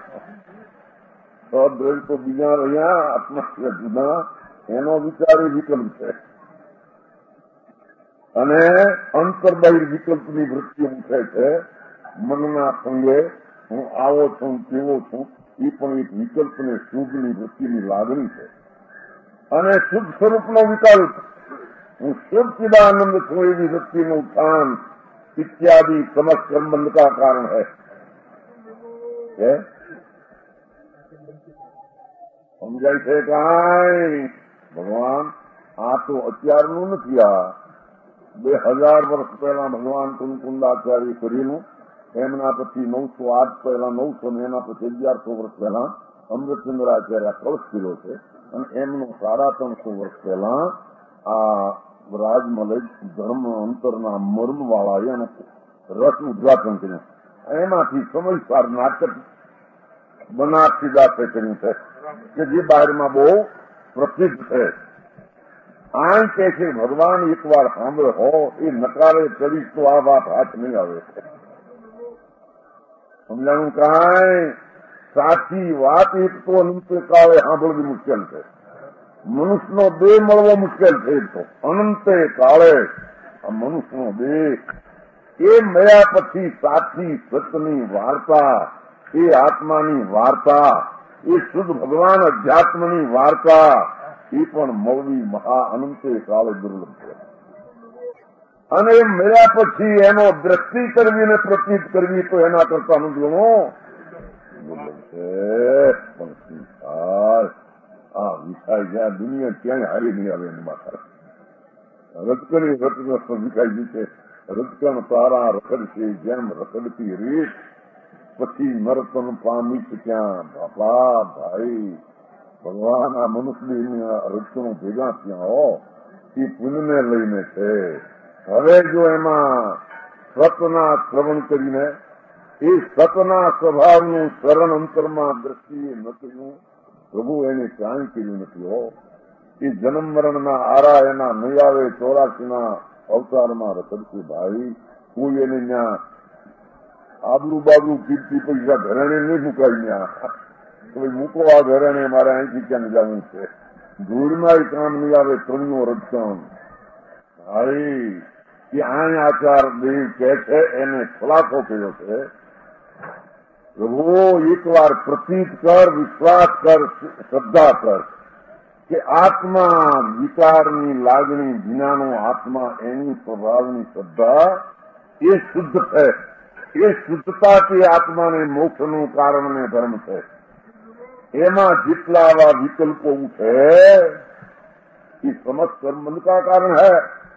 અદ્વૈત તો બીજા રહ્યા આત્મા જુદા એનો વિચાર એ વિકલ્પ છે અને અંતર્બાહ્ય વિકલ્પની વૃત્તિ ઉઠે છે મનના સંગે હું આવો છું કેવો છું એ પણ એક વિકલ્પને શુદ્ધની વૃત્તિની લાગણી છે અને શુદ્ધ સ્વરૂપનો વિકલ્પ હું શુદ્ધ ચિદાનંદ છું એવી વૃત્તિનું ઉત્થાન इत्यादि समस्त संबंध का कारण है समझाय છે કાંઈ ભગવાન આ તો અત્યારનું નથી આ 2000 વર્ષ પહેલા ભગવાન કુંકુંદાચાર્ય કરેલું એમના પછી 908 પહેલા 900 ને એના પછી 1100 વર્ષ પહેલા અમૃતચંદ્રાચાર્ય કળશ કર્યો છે અને એમનો 350 વર્ષ પહેલા આ રાજમલય ધર્મ અંતરના મર્મ વાળા એનું રસ ઉદઘાટન કર્યું એમાંથી સમજદાર નાટક બનારસી દાસે કર્યું છે કે જે બહારમાં બહુ પ્રસિદ્ધ છે આ કે છે ભગવાન એકવાર સાંભળે હો એ નકારે કરીશ તો આ વાત હાથ નહીં આવે સમજાણું કાંઈ સાચી વાત એક તો અનંત કાળે સાંભળવી મુશ્કેલ છે મનુષ્યનો દેહ મળવો મુશ્કેલ છે તો અનંતે કાળે આ મનુષ્યનો દેહ એ મળ્યા પછી સાચી સત્યની વાર્તા એ આત્માની વાર્તા એ શુદ્ધ ભગવાન અધ્યાત્મની વાર્તા એ પણ મળવી મહા અનંતે કાળે દુર્લભ છે અને એ મળ્યા પછી એનો દ્રષ્ટિ કરવી ને પ્રતીત કરવી તો એના કરતા અનુભવો દુર્લભ છે પણ આ વિખાઈ જ્યાં દુનિયા ક્યાંય હારી નહીં આવે એની માથા રજકણી રત્ન વિખાઈ ગઈ છે રજકણ તારા રખડશે જેમ રખડતી રીત પછી નરતન પામી ક્યાં બાપા ભાઈ ભગવાન આ મનુષ્ય રજકણો ભેગા ત્યાં હો એ પુણ્યને લઈને છે હવે જો એમાં સતના શ્રવણ કરીને એ સતના સ્વભાવનું શરણ અંતરમાં દ્રષ્ટિએ ન કર્યું પ્રભુ એને કાંઈ કર્યું નથી હો એ જન્મ મરણના આરા એના નહીં આવે 84ના અવતારમાં રખડશે ભાઈ કોઈ એને ત્યાં આબરૂ બાબરૂ કીર્તિ પૈસા ઘરેણે નહીં મુકાય ત્યાં તો મૂકો આ ઘરેણે મારે અહીંથી ક્યાં જવું છે ધૂળમાં કામ નહીં આવે ત્રણનો રજકણ ભાઈ કે આ આચાર દેવ કે છે એને ખુલાસો કર્યો છે પ્રભુ એકવાર પ્રતીત કર વિશ્વાસ કર શ્રદ્ધા કર કે આત્મા વિચારની લાગણી વિનાનો આત્મા એની સ્વભાવની શ્રદ્ધા એ શુદ્ધ છે એ શુદ્ધતાથી આત્માને મોક્ષનું કારણ ને ધર્મ છે એમાં જેટલા આવા વિકલ્પો છે એ સમસ્ત સંબંધ કા કારણ है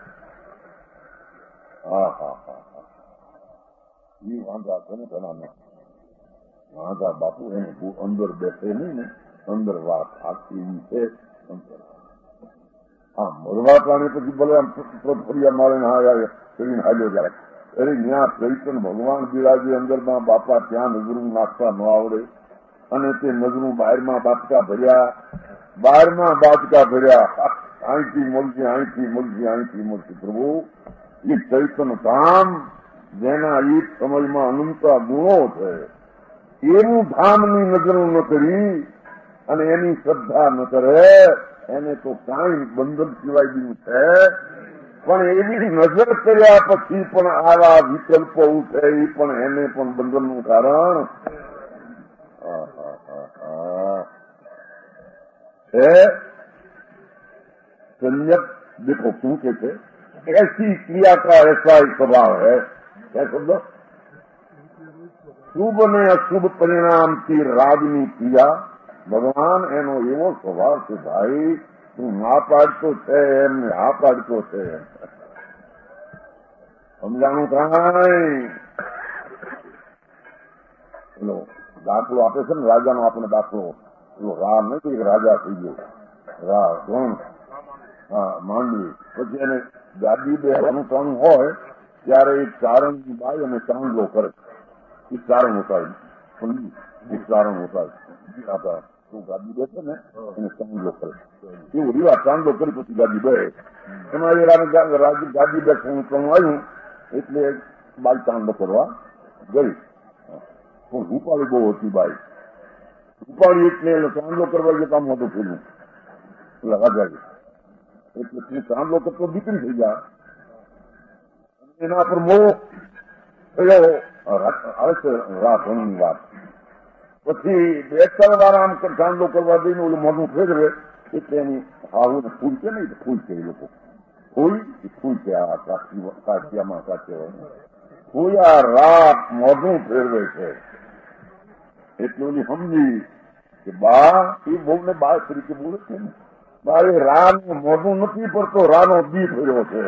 ये वांधा છે ને ઘણા વાંધા બાપુ એને અંદર બેસે નહીં ને અંદર વાત આખી છે આમ મળવા પાણી પછી ભલે આમ ફરિયા મારે કરીને હાલ્યો જાય અરે ત્યાં ચૈતન ભગવાન બિરાજે અંદરમાં બાપા ત્યાં નજરું નાખતા ન આવડે અને તે નજરું બહારમાં બાટકા ભર્યા અહીંથી મળશે પ્રભુ એ ચૈતન ધામ જેના એક સમયમાં અનંતા ગુણો છે એવું ધામની નજરો ન કરી અને એની શ્રદ્ધા ન કરે એને તો કાંઈ બંધન સિવાય ગયું છે પણ એવી નજર કર્યા પછી પણ આવા વિકલ્પો ઉઠે એ પણ એને પણ બંધનનું કારણ છે संयत देखो क्यों कहते ऐसी क्रिया का ऐसा ही स्वभाव है क्या शब्द શુભ અને અશુભ પરિણામથી રાગની ક્રિયા ભગવાન એનો એવો સ્વભાવ છે ભાઈ તું ના પાડતો છે એમને હા પાડતો છે સમજાણું કાંઈ એનો દાખલો આપે છે ને રાજાનો આપણે દાખલો એવો રા નથી રાજા થઈ ગયો રા કોણ હા માંડવી પછી એને ગાદી બેસવાનું કામ હોય ત્યારે એક ચારણની બાઈ અને ચાંદલો કરે एक कारण होता है ગાદી બેસે ને એને ચાંદલો કરે એવો રિવાજ ચાંદલો કરી પછી ગાદી બે એમાં એ ગાદી બેસવાનું આવ્યું એટલે બાઈ ચાંદલો કરવા ગઈ પણ રૂપાળી બહુ હતી બાઈ રૂપાળી એટલે ચાંદલો કરવા જે કામ હતું પેલું એટલે રાજા એટલે ચાંદલો કરતો દીકરી થઈ જાય એના પર મોહ થયો આવે છે રાતની વાત પછી બે ચાર વાર આમ ચાંદલો કરવા દઈને ઓલું મોઢું ફેરવે એટલે એની હાવું ફૂલ છે ને ફૂલ છે એ લોકો ફૂલ છે આ કાશિયામાં કાશિયા ફૂલ આ રાત મોઢું ફેરવે છે એટલે ઓલી સમજી કે બા એ બહુ ને બા તરીકે બોલે છે ને બા એ રાનું મોઢું નથી પડતો રાનો દી ફેર્યો છે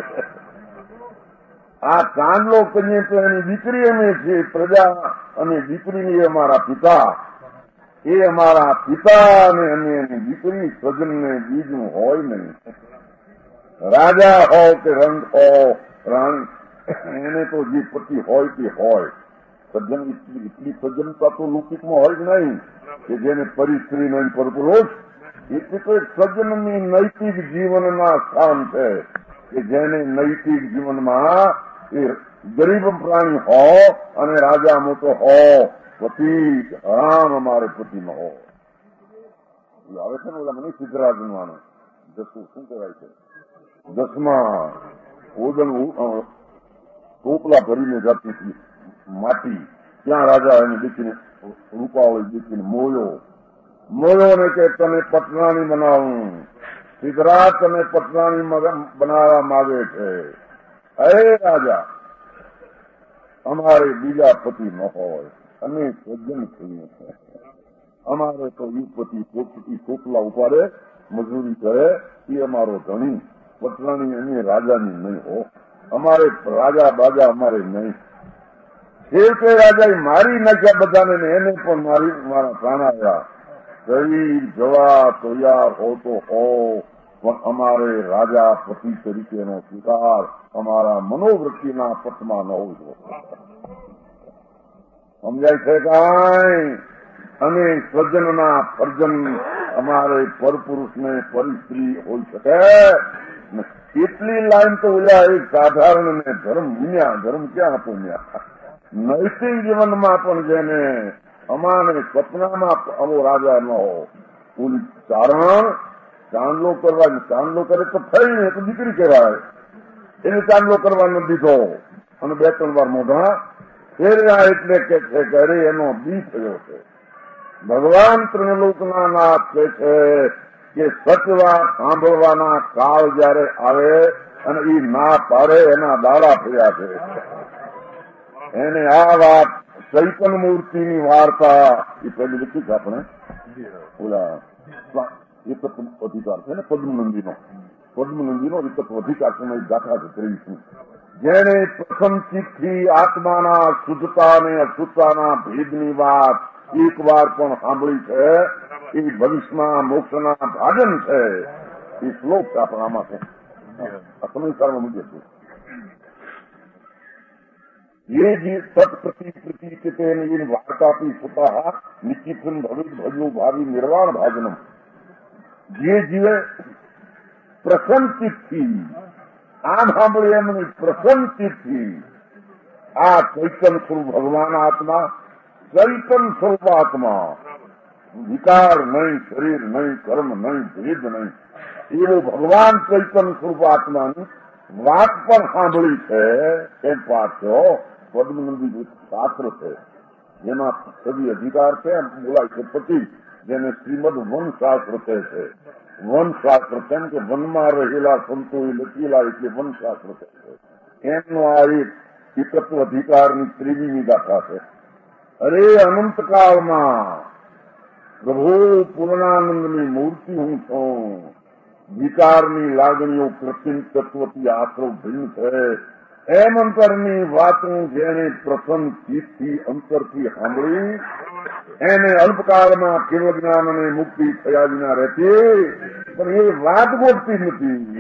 આ ચાંદલો કરીએ તો એની દીકરી અમે છે પ્રજા અને દીકરીની અમારા પિતા એ અમારા પિતા અને અમે એની દીકરી સ્વજનને બીજું હોય નહીં રાજા હોય કે રંગ હો રાણી એને તો જે પતિ હોય તે હોય સજ્જન એટલી સજ્જનતા તો લૌકિકમાં હોય જ નહીં કે જેને પરિસ્ત્રી નહીં પરપુરુષ એટલે તો એક સજ્જનની નૈતિક જીવનના સ્થાન છે કે જેને નૈતિક જીવનમાં એ ગરીબ પ્રાણી હો અને રાજા મોટો હો પતિ હરામ અમારે પતિમાં હો આવે છે ને ઓલા મને સિદ્ધરાજનું આનું દસમું શું કહેવાય છે દસમા ઓદન ટોપલા ભરીને જતી હતી માટી ત્યાં રાજા એની દીકરીને રૂપાવાળી દીકરીને મોયો ને કે તને પટરાણી બનાવું સિદ્ધરાજ તને પટરાણી બનાવવા માંગે છે અરે રાજા અમારે બીજા પતિ ન હોય અમે સજ્જન થઈએ અમારે તો એ પતિ ટોપલા ઉપાડે મજૂરી કરે એ અમારો ધણી પટરાણી અમે રાજાની નહીં હો અમારે રાજા બાજા અમારે નહીં છેવટે રાજાએ મારી નાખ્યા બધાને એને પણ મારા પ્રાણ આવ્યા શરીર જવા તૈયાર હો તો હો પણ અમારે રાજા પતિ તરીકેનો સ્વીકાર અમારા મનોવૃત્તિના પથમાં ન હોવું જોઈએ સમજાય છે કાંઈ અને સ્વજનના સર્જન અમારે પરપુરુષને પરિસ્ત્રી હોઈ શકે એટલી લાઈન તો ઓલા એક સાધારણ ને ધર્મ વિન્યા ધર્મ ક્યાં પૂન્યા નૈતિક જીવનમાં પણ જેને અમાને સપનામાં અમો રાજા ન હો ઓલી ચારણ ચાંદલો કરવા ચાંદલો કરે તો થઈ ને તો દીકરી કહેવાય એને ચાંદલો કરવા ન દીધો અને બે ત્રણ વાર મોઢા ફેર્યા એટલે કે છે કે અરે એનો બી થયો છે ભગવાન ત્રિલોકના નાથ કહે છે કે સચવા સાંભળવાના કાળ જયારે આવે અને એ ના પાડે એના દાડા થયા છે એને આ વાત ચૈતન મૂર્તિની વાર્તા એ પેલી લખી છે આપણે ઓલા એકત્વ અધિકાર છે ને પદ્મનંદીનો એકત્વ અધિકાર છે ગાથા છે 23 જેને પ્રથમ ચિત્તથી આત્માના શુદ્ધતા અને અશુદ્ધતાના ભેદની વાત એક વાર પણ સાંભળી છે એ ભવિષ્યમાં મોક્ષના ભાજન છે એ શ્લોક છે આપણામાં છે સમીકરણ મૂકે છે ये जी सत्प्रति प्रतीक्षते इन वार्तापी सुता निश्चितन भवित भजो भावी निर्वाण भाजनम જે જીવે પ્રસન્નચિત્તથી આમ સાંભળીએ એમની પ્રસન્નચિત્તથી આ ચૈતન સ્વરૂપ ભગવાન આત્મા ચૈતન સ્વરૂપ આત્મા વિકાર નહીં શરીર નહીં કર્મ નહીં ભેદ નહીં એવો ભગવાન ચૈતન સ્વરૂપ આત્માની વાત પણ સાંભળી છે એમ પાઠ થયો પદ્મનંદી શાસ્ત્ર છે જેમાં સભી અધિકાર છે એમ બોલાય છે પતિ જેને શ્રીમદ વનશાસ્ત્ર કહે છે વનશાસ્ત્ર કેમ કે વનમાં રહેલા સંતો એ લખેલા એટલે વનશાસ્ત્ર કહે છે એમનો આ એક એકત્વ અધિકારની 23મી ગાથા છે અરે અનંતકાળમાં પ્રભુ પૂર્ણાનંદની મૂર્તિ હું છું વિકારની લાગણીઓ કૃત્રિમ તત્વથી આશ્રવ ભિન્ન છે એમ અંતરની વાતું જેને પ્રથમ ચિત્તથી અંતરથી સાંભળી એને અલ્પકાળમાં કેવળ જ્ઞાન અને મુક્તિ થયા વિના રહેતી પણ એ વાત ગોઠતી નથી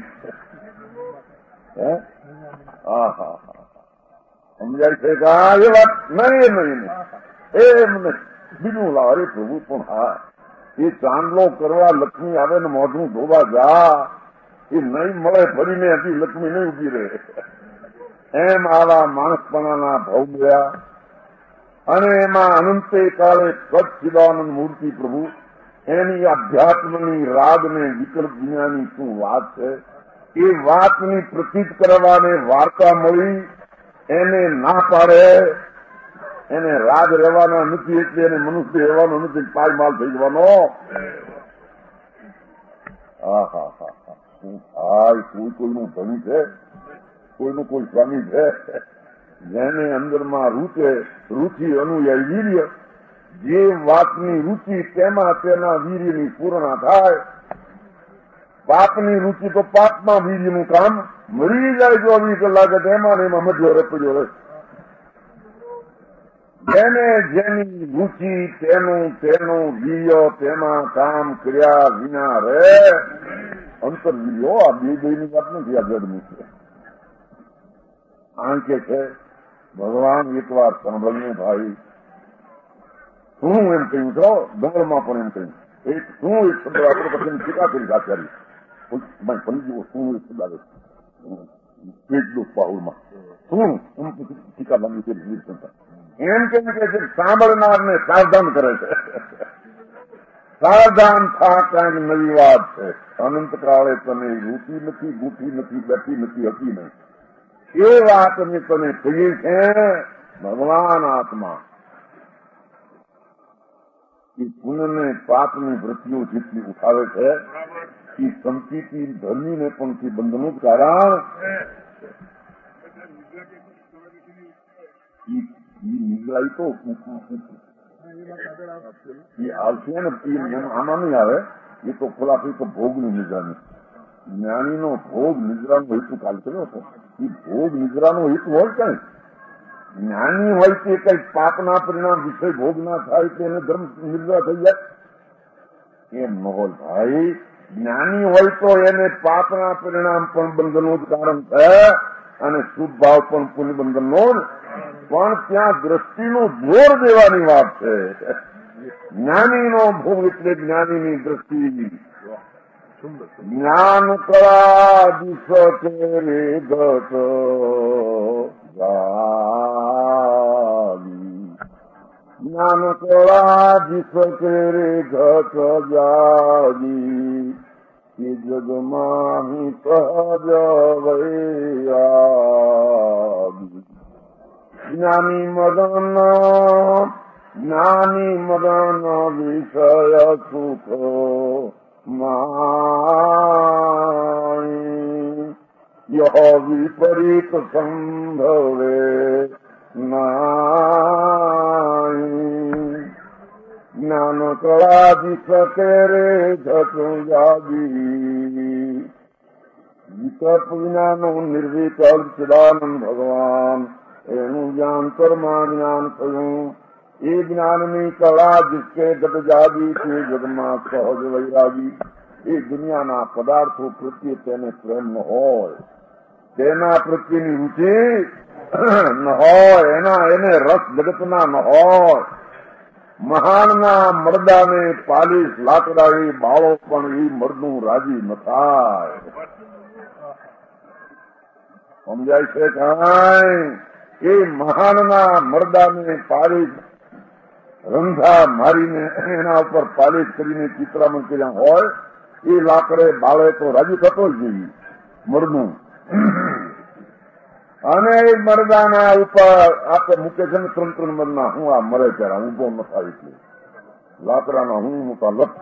સમજાય છે કે એ વાત નહીં એમ નહીં બીજું લાવે પ્રભુ પણ હા એ ચાંદલો કરવા લક્ષ્મી આવે ને મોઢું ધોવા જા, એ નહીં મળે ફરીને હજી લક્ષ્મી નહીં ઉભી રહે. એમ આવા માણસપણાના ભાવ ગયા અને એમાં અનંતે કાળે સચ્ચિદાનંદ મૂર્તિ પ્રભુ એની અધ્યાત્મની રાગને વિકલ્પ દુનિયાની શું વાત છે, એ વાતની પ્રતીત કરવાને વાર્તા મળી. એને ના પાડે, એને રાગ રહેવાના નથી એટલે એને મનુષ્ય રહેવાનો નથી, પાયમાલ થઈ જવાનો. શું થાય? કોઈ કોઈનું ધણી છે, કોઈનું કોઈ સ્વામી છે. જેને અંદરમાં રૂચિ અનુયાયી વીર્ય, જે વાતની રૂચિ તેમાં તેના વીર્યની પૂર્ણ થાય. પાપની રૂચિ તો પાપમાં વીર્યનું કામ મરી જાય 24 કલાકે, તેમાં ને એમાં મધ્યો રપડ્યો રહે. જેને જેની રૂચિ તેનું વીર્ય તેમાં કામ કર્યા વિના રહે. અંતરવીર્યો આ બે ની વાત નથી, આ જડની છે. આંકે છે ભગવાન એક વાર સાંભળને ભાઈ. શું એમ કહ્યું છો? દંગલમાં પણ એમ કહ્યું. એક શું એક શબ્દ આપણે પછી ટીકા કરી આચારી પંડિત શું એક શબ્દ આવે પેટલું પાહુલમાં શું ટીકા બાંધી છે. એમ કેમ કે છે સાંભળનારને સાવધાન કરે છે. સાવધાન થા કાંઈક નવી વાત છે. અનંતકાળે તને રૂચી નથી, ગૂંઠી નથી, બેઠી નથી, હતી નહીં. એ વાત મેં તને કહી છે. ભગવાન આત્મા એ પુણ્યને પાપની વૃત્તિઓ જેટલી ઉઠાવે છે, એ સંપત્તિ ધર્મીને પણ તે બંધનું જ કારણ. નિદ્રા તો એ આવશે ને, આમાં નહીં આવે. એ તો ખોલાફી તો ભોગની નિદ્રાની. જ્ઞાનીનો ભોગ નિદ્રાનો હેતુ કાલ કર્યો હતો. એ ભોગ નિદ્રાનો હેતુ હોય કઈ જ્ઞાની હોય તે કઈ પાપના પરિણામ વિષય ભોગ ના થાય તો એને ધર્મ નિદ્રા થઈ જાય. એમ ન હોય ભાઈ. જ્ઞાની હોય તો એને પાપના પરિણામ પણ બંધનનું જ કારણ થાય અને શુદ્ધ ભાવ પણ પુણ્ય બંધનનો જ. પણ ત્યાં દ્રષ્ટિનું જોર દેવાની વાત છે. જ્ઞાનીનો ભોગ એટલે જ્ઞાનીની દ્રષ્ટિ. જ્ઞાન કળા દિશ તેરે ગત જાગી, જ્ઞાન કળા દિશ તેરે ગત જાગી, એ જગમાં સહજ વૈરાગી. જ્ઞાની મદન વિષય સુખ માણી, યહ વિપરીત સંભવે નાઈ. જ્ઞાન કળાદિ સકેરે જતું જાગી, વિકલ્પ વિનાનો નિર્વિકલ્પ સદાનંદ ભગવાન એનું જ્ઞાન કર્મા જ્ઞાન થયું. એ જ્ઞાનની કળા જીસકે ગત જાગી તે જગમાં સહજ વૈરાગી. એ દુનિયાના પદાર્થો પ્રત્યે તેને પ્રેમ ન હોય, તેના પ્રત્યેની રૂચિ ન હોય, એને રસ જગતના ન હોય. મહાનના મરદાને પાલીસ લાકડાવી બાળો પણ એ મરદનું રાજી ન થાય. સમજાય છે કાંઈ? એ મહાનના મરદાને પાલીસ રંધા મારીને એના ઉપર પાલિશ કરીને ચિત્રામણ કર્યા હોય, એ લાકડે બાળે તો રાજી થતો જ જોઈએ મરદું. અને એ મરદાના ઉપર આપણે મૂકે છે ને 3 નંબરના. હું આ મરે ત્યારે ઊભો ન થાય એટલે લાકડાના હું મોટા લખ.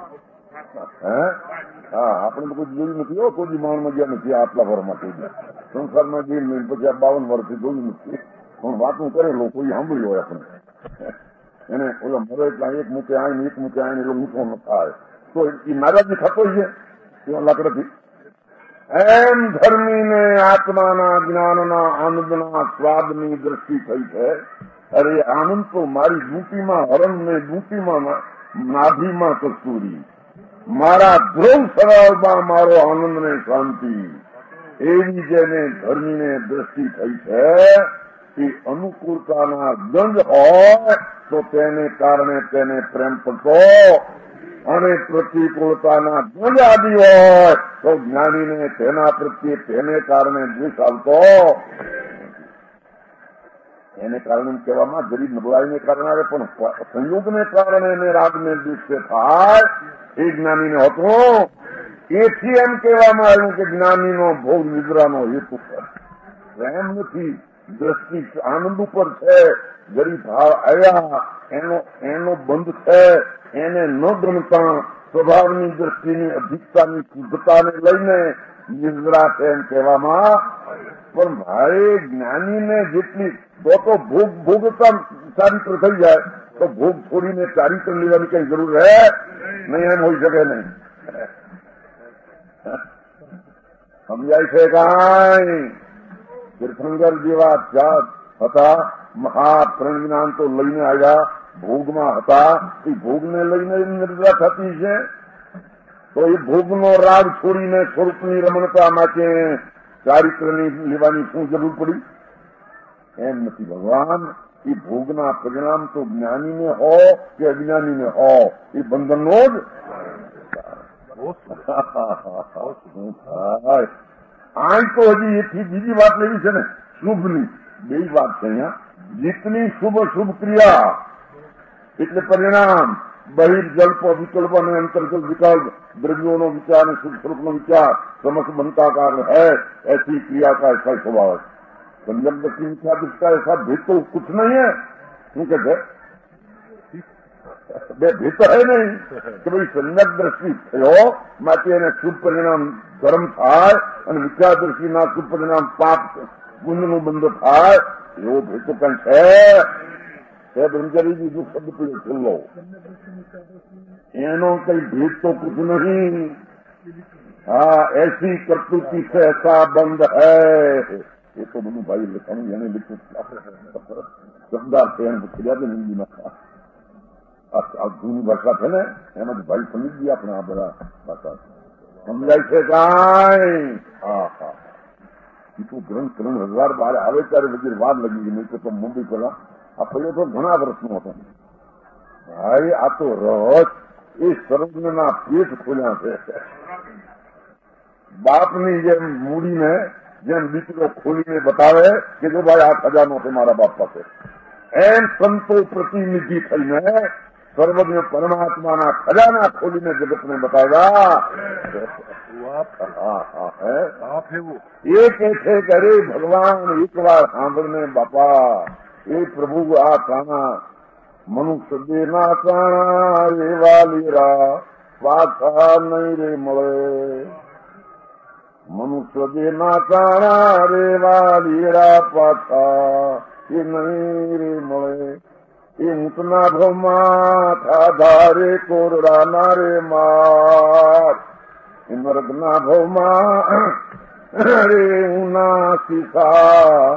હા, આપણે તો કોઈ જોયું નથી. કોઈ માણમાં ગયા નથી આટલા વર્ષમાં. કોઈ સંસારમાં જઈ પછી આ 52 વર્ષથી જોયું નથી. પણ વાતું કરેલો કોઈ સાંભળ્યું હોય આપણે. એને ઓલો મરે એટલે એક મૂકે આવીને એક મૂકે આવીને એટલો મીઠો ન થાય તો એ નારાજી થતો છે એવા લાકડાથી. એમ ધર્મીને આત્માના જ્ઞાનના આનંદના સ્વાદની દ્રષ્ટિ થઈ છે. અરે આનંદ તો મારી ડૂંટીમાં હરણ ને ડૂંટીમાં નાભીમાં કસ્તુરી, મારા ધ્રુવ સરાવમાં મારો આનંદ ને શાંતિ. એવી જેને ધર્મીને દ્રષ્ટિ થઈ છે એ અનુકૂળતાના ગંજ હોય તો તેને કારણે તેને પ્રેમ પડતો. અને પ્રતિકૂળતાના દ્વંદ્વાદી હોય તો જ્ઞાનીને તેના પ્રત્યે તેને કારણે દ્વેષ આવતો એને કારણે કહેવામાં જરી નબળાઈને કારણે આવે પણ સંયોગને કારણે એને રાગને દ્વેષ થાય એ જ્ઞાનીને હતો. એથી એમ કહેવામાં આવ્યું કે જ્ઞાનીનો ભોગ નિદ્રાનો હેતુ છે. એમ નથી, દ્રષ્ટિ આનંદ ઉપર છે. જરી ભાવ આવ્યા એનો બંધ છે. એને ન ગણતા સ્વભાવની દ્રષ્ટિની અધિકતાની શુદ્ધતાને લઈને નિદ્રા છે એમ કહેવામાં. પણ ભાઈ જ્ઞાનીને જેટલી તો ભોગતા ચારિત્ર થઈ જાય તો ભોગ છોડીને ચારિત્ર લેવાની કઈ જરૂર રહે નહીં. એમ હોઈ શકે નહીં. સમજાય છે કાંઈ? તીર્થંકર જેવા જાત હતા, મહાપ્રણ જ્ઞાન તો લઈને આવ્યા, ભોગમાં હતા. એ ભોગને લઈને નિદ્રા થતી છે તો એ ભોગનો રાગ છોડીને સ્વરૂપની રમણતા માટે ચારિત્રની લેવાની શું જરૂર પડી? એમ નથી ભગવાન. એ ભોગના પરિણામ તો જ્ઞાનીને હો કે અજ્ઞાનીને હો એ બંધનનો જ. આ તો હજી એથી બીજી વાત લેવી છે ને, શુભની બે વાત છે અહીંયા. જીતની શુભ ક્રિયા એટલે પરિણામ, બહિર્જલ્પ વિકલ્પ અને અંતર્જલ વિકલ્પ, દ્રવ્यों विचार અને शुभ स्वरूप विचार समस्त बनता कारण है. ऐसी क्रिया का ऐसा स्वभाव है. संयम दृष्टि मिथ्या दृष्टि का ऐसा भेद तो कुछ नहीं है. શું કે છે? બે ભેદ તો હે નહીં કે ભાઈ સંયમ દ્રષ્ટિ થયો માટે એને શુભ પરિણામ ધર્મ થાય અને મિથ્યા દ્રષ્ટિના શુભ પરિણામ પાપ પુણ્યનું બંધ થાય. એવો ભેદ તો કઈ છે? બ્રહ્મચારીજી જો શબ્દ પીડો છેલ્લો એનો કઈ ભેદ તો કુછ નહીં. હા, એસી પ્રકૃતિ से ऐसा બંધ है. એ તો બધું ભાઈ લખાણું એને લીધું શબ્દાર છે એને પૂછ્યા છે હિન્દીમાં. આ જૂની ભાષા છે ને એમાંથી ભાઈ સમજી ગયા આપણે આ બધા ભાષા સમજાય છે કાંઈ? હા હા. એ તો ગ્રંથ 3000 બહાર આવે ત્યારે બધી વાર લગી ગઈ. નહીં તો મુંબઈ પેલા આ પડ્યો તો ઘણા વર્ષનો હતો ભાઈ. આ તો રહસ એ સર્વજ્ઞના પેટ ખોલ્યા છે. બાપની જેમ મૂડીને જેમ દીકરો ખોલીને બતાવે કે જો ભાઈ આ ખજાનો છે મારા બાપ પાસે, એમ સંતો પ્રતિનિધિ થઈને સર્વજ્ઞ પરમાત્માના ખજાના ખોલીને જગતને બતાવ્યા. એ કે છે કે અરે ભગવાન એક વાર સાંભળને બાપા, એ પ્રભુ આ કાના મનુષ્ય દેના કાણા રેવા લીરા પાછા નહીં રે મળે. મનુષ્ય દેના કાણા રેવા લીરા પાછા એ નહીં રે મળે. એ ઊંટના ભવમાં ધારે કોરડાના રે માર. એ મર્દના ભવમાં રે ઉના શીખા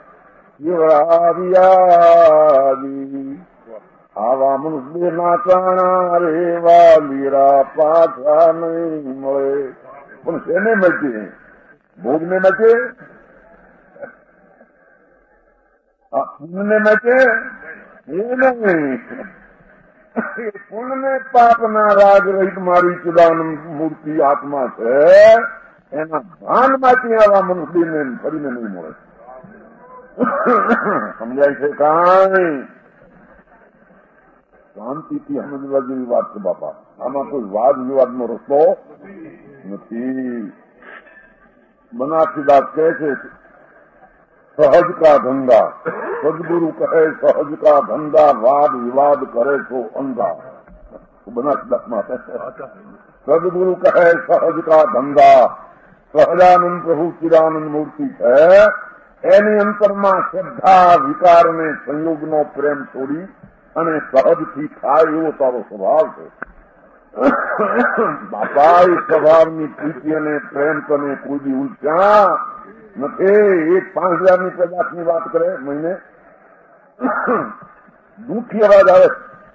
જીવડાવ્યાજી. આવા મનુષ્યના કાણા રેવા લીરા પાછા નહીં મળે. પણ શેને મળશે? ભોગને મળશે? પુણ્યને મળશે? એ નહીં. પુણ્ય પાપના રાગ રહિત મારી ચુદાનંદ મૂર્તિ આત્મા છે. એના ભાનમાંથી આવા મનુષ્યને ફરીને નહીં મળે. સમજાય છે કાંઈ? શાંતિથી સમજવા જેવી વાત છે બાપા. આમાં કોઈ વાદ વિવાદનો રસ્તો નથી. બનારસીદાસ કહે છે સહજ કા ધંધા, સદગુરુ કહે સહજ કા ધંધા, વાદ વિવાદ કરે તો અંધા. બનારસીદાસમાં સદગુરુ કહે સહજ કા ધંધા, સહજાનંદ પ્રભુ ચિદાનંદ મૂર્તિ છે. એની અંતરમાં શ્રદ્ધા વિકારને સંયોગનો પ્રેમ છોડી અને સહજથી થાય એવો તારો સ્વભાવ છે બાપા. એ સ્વભાવની પ્રીતિ અને પ્રેમ તને કોઈ દી ઉલટ્યા નથી. 5,000ની પેદાશની વાત કરે મહિને, દુઃખી અવાજ આવે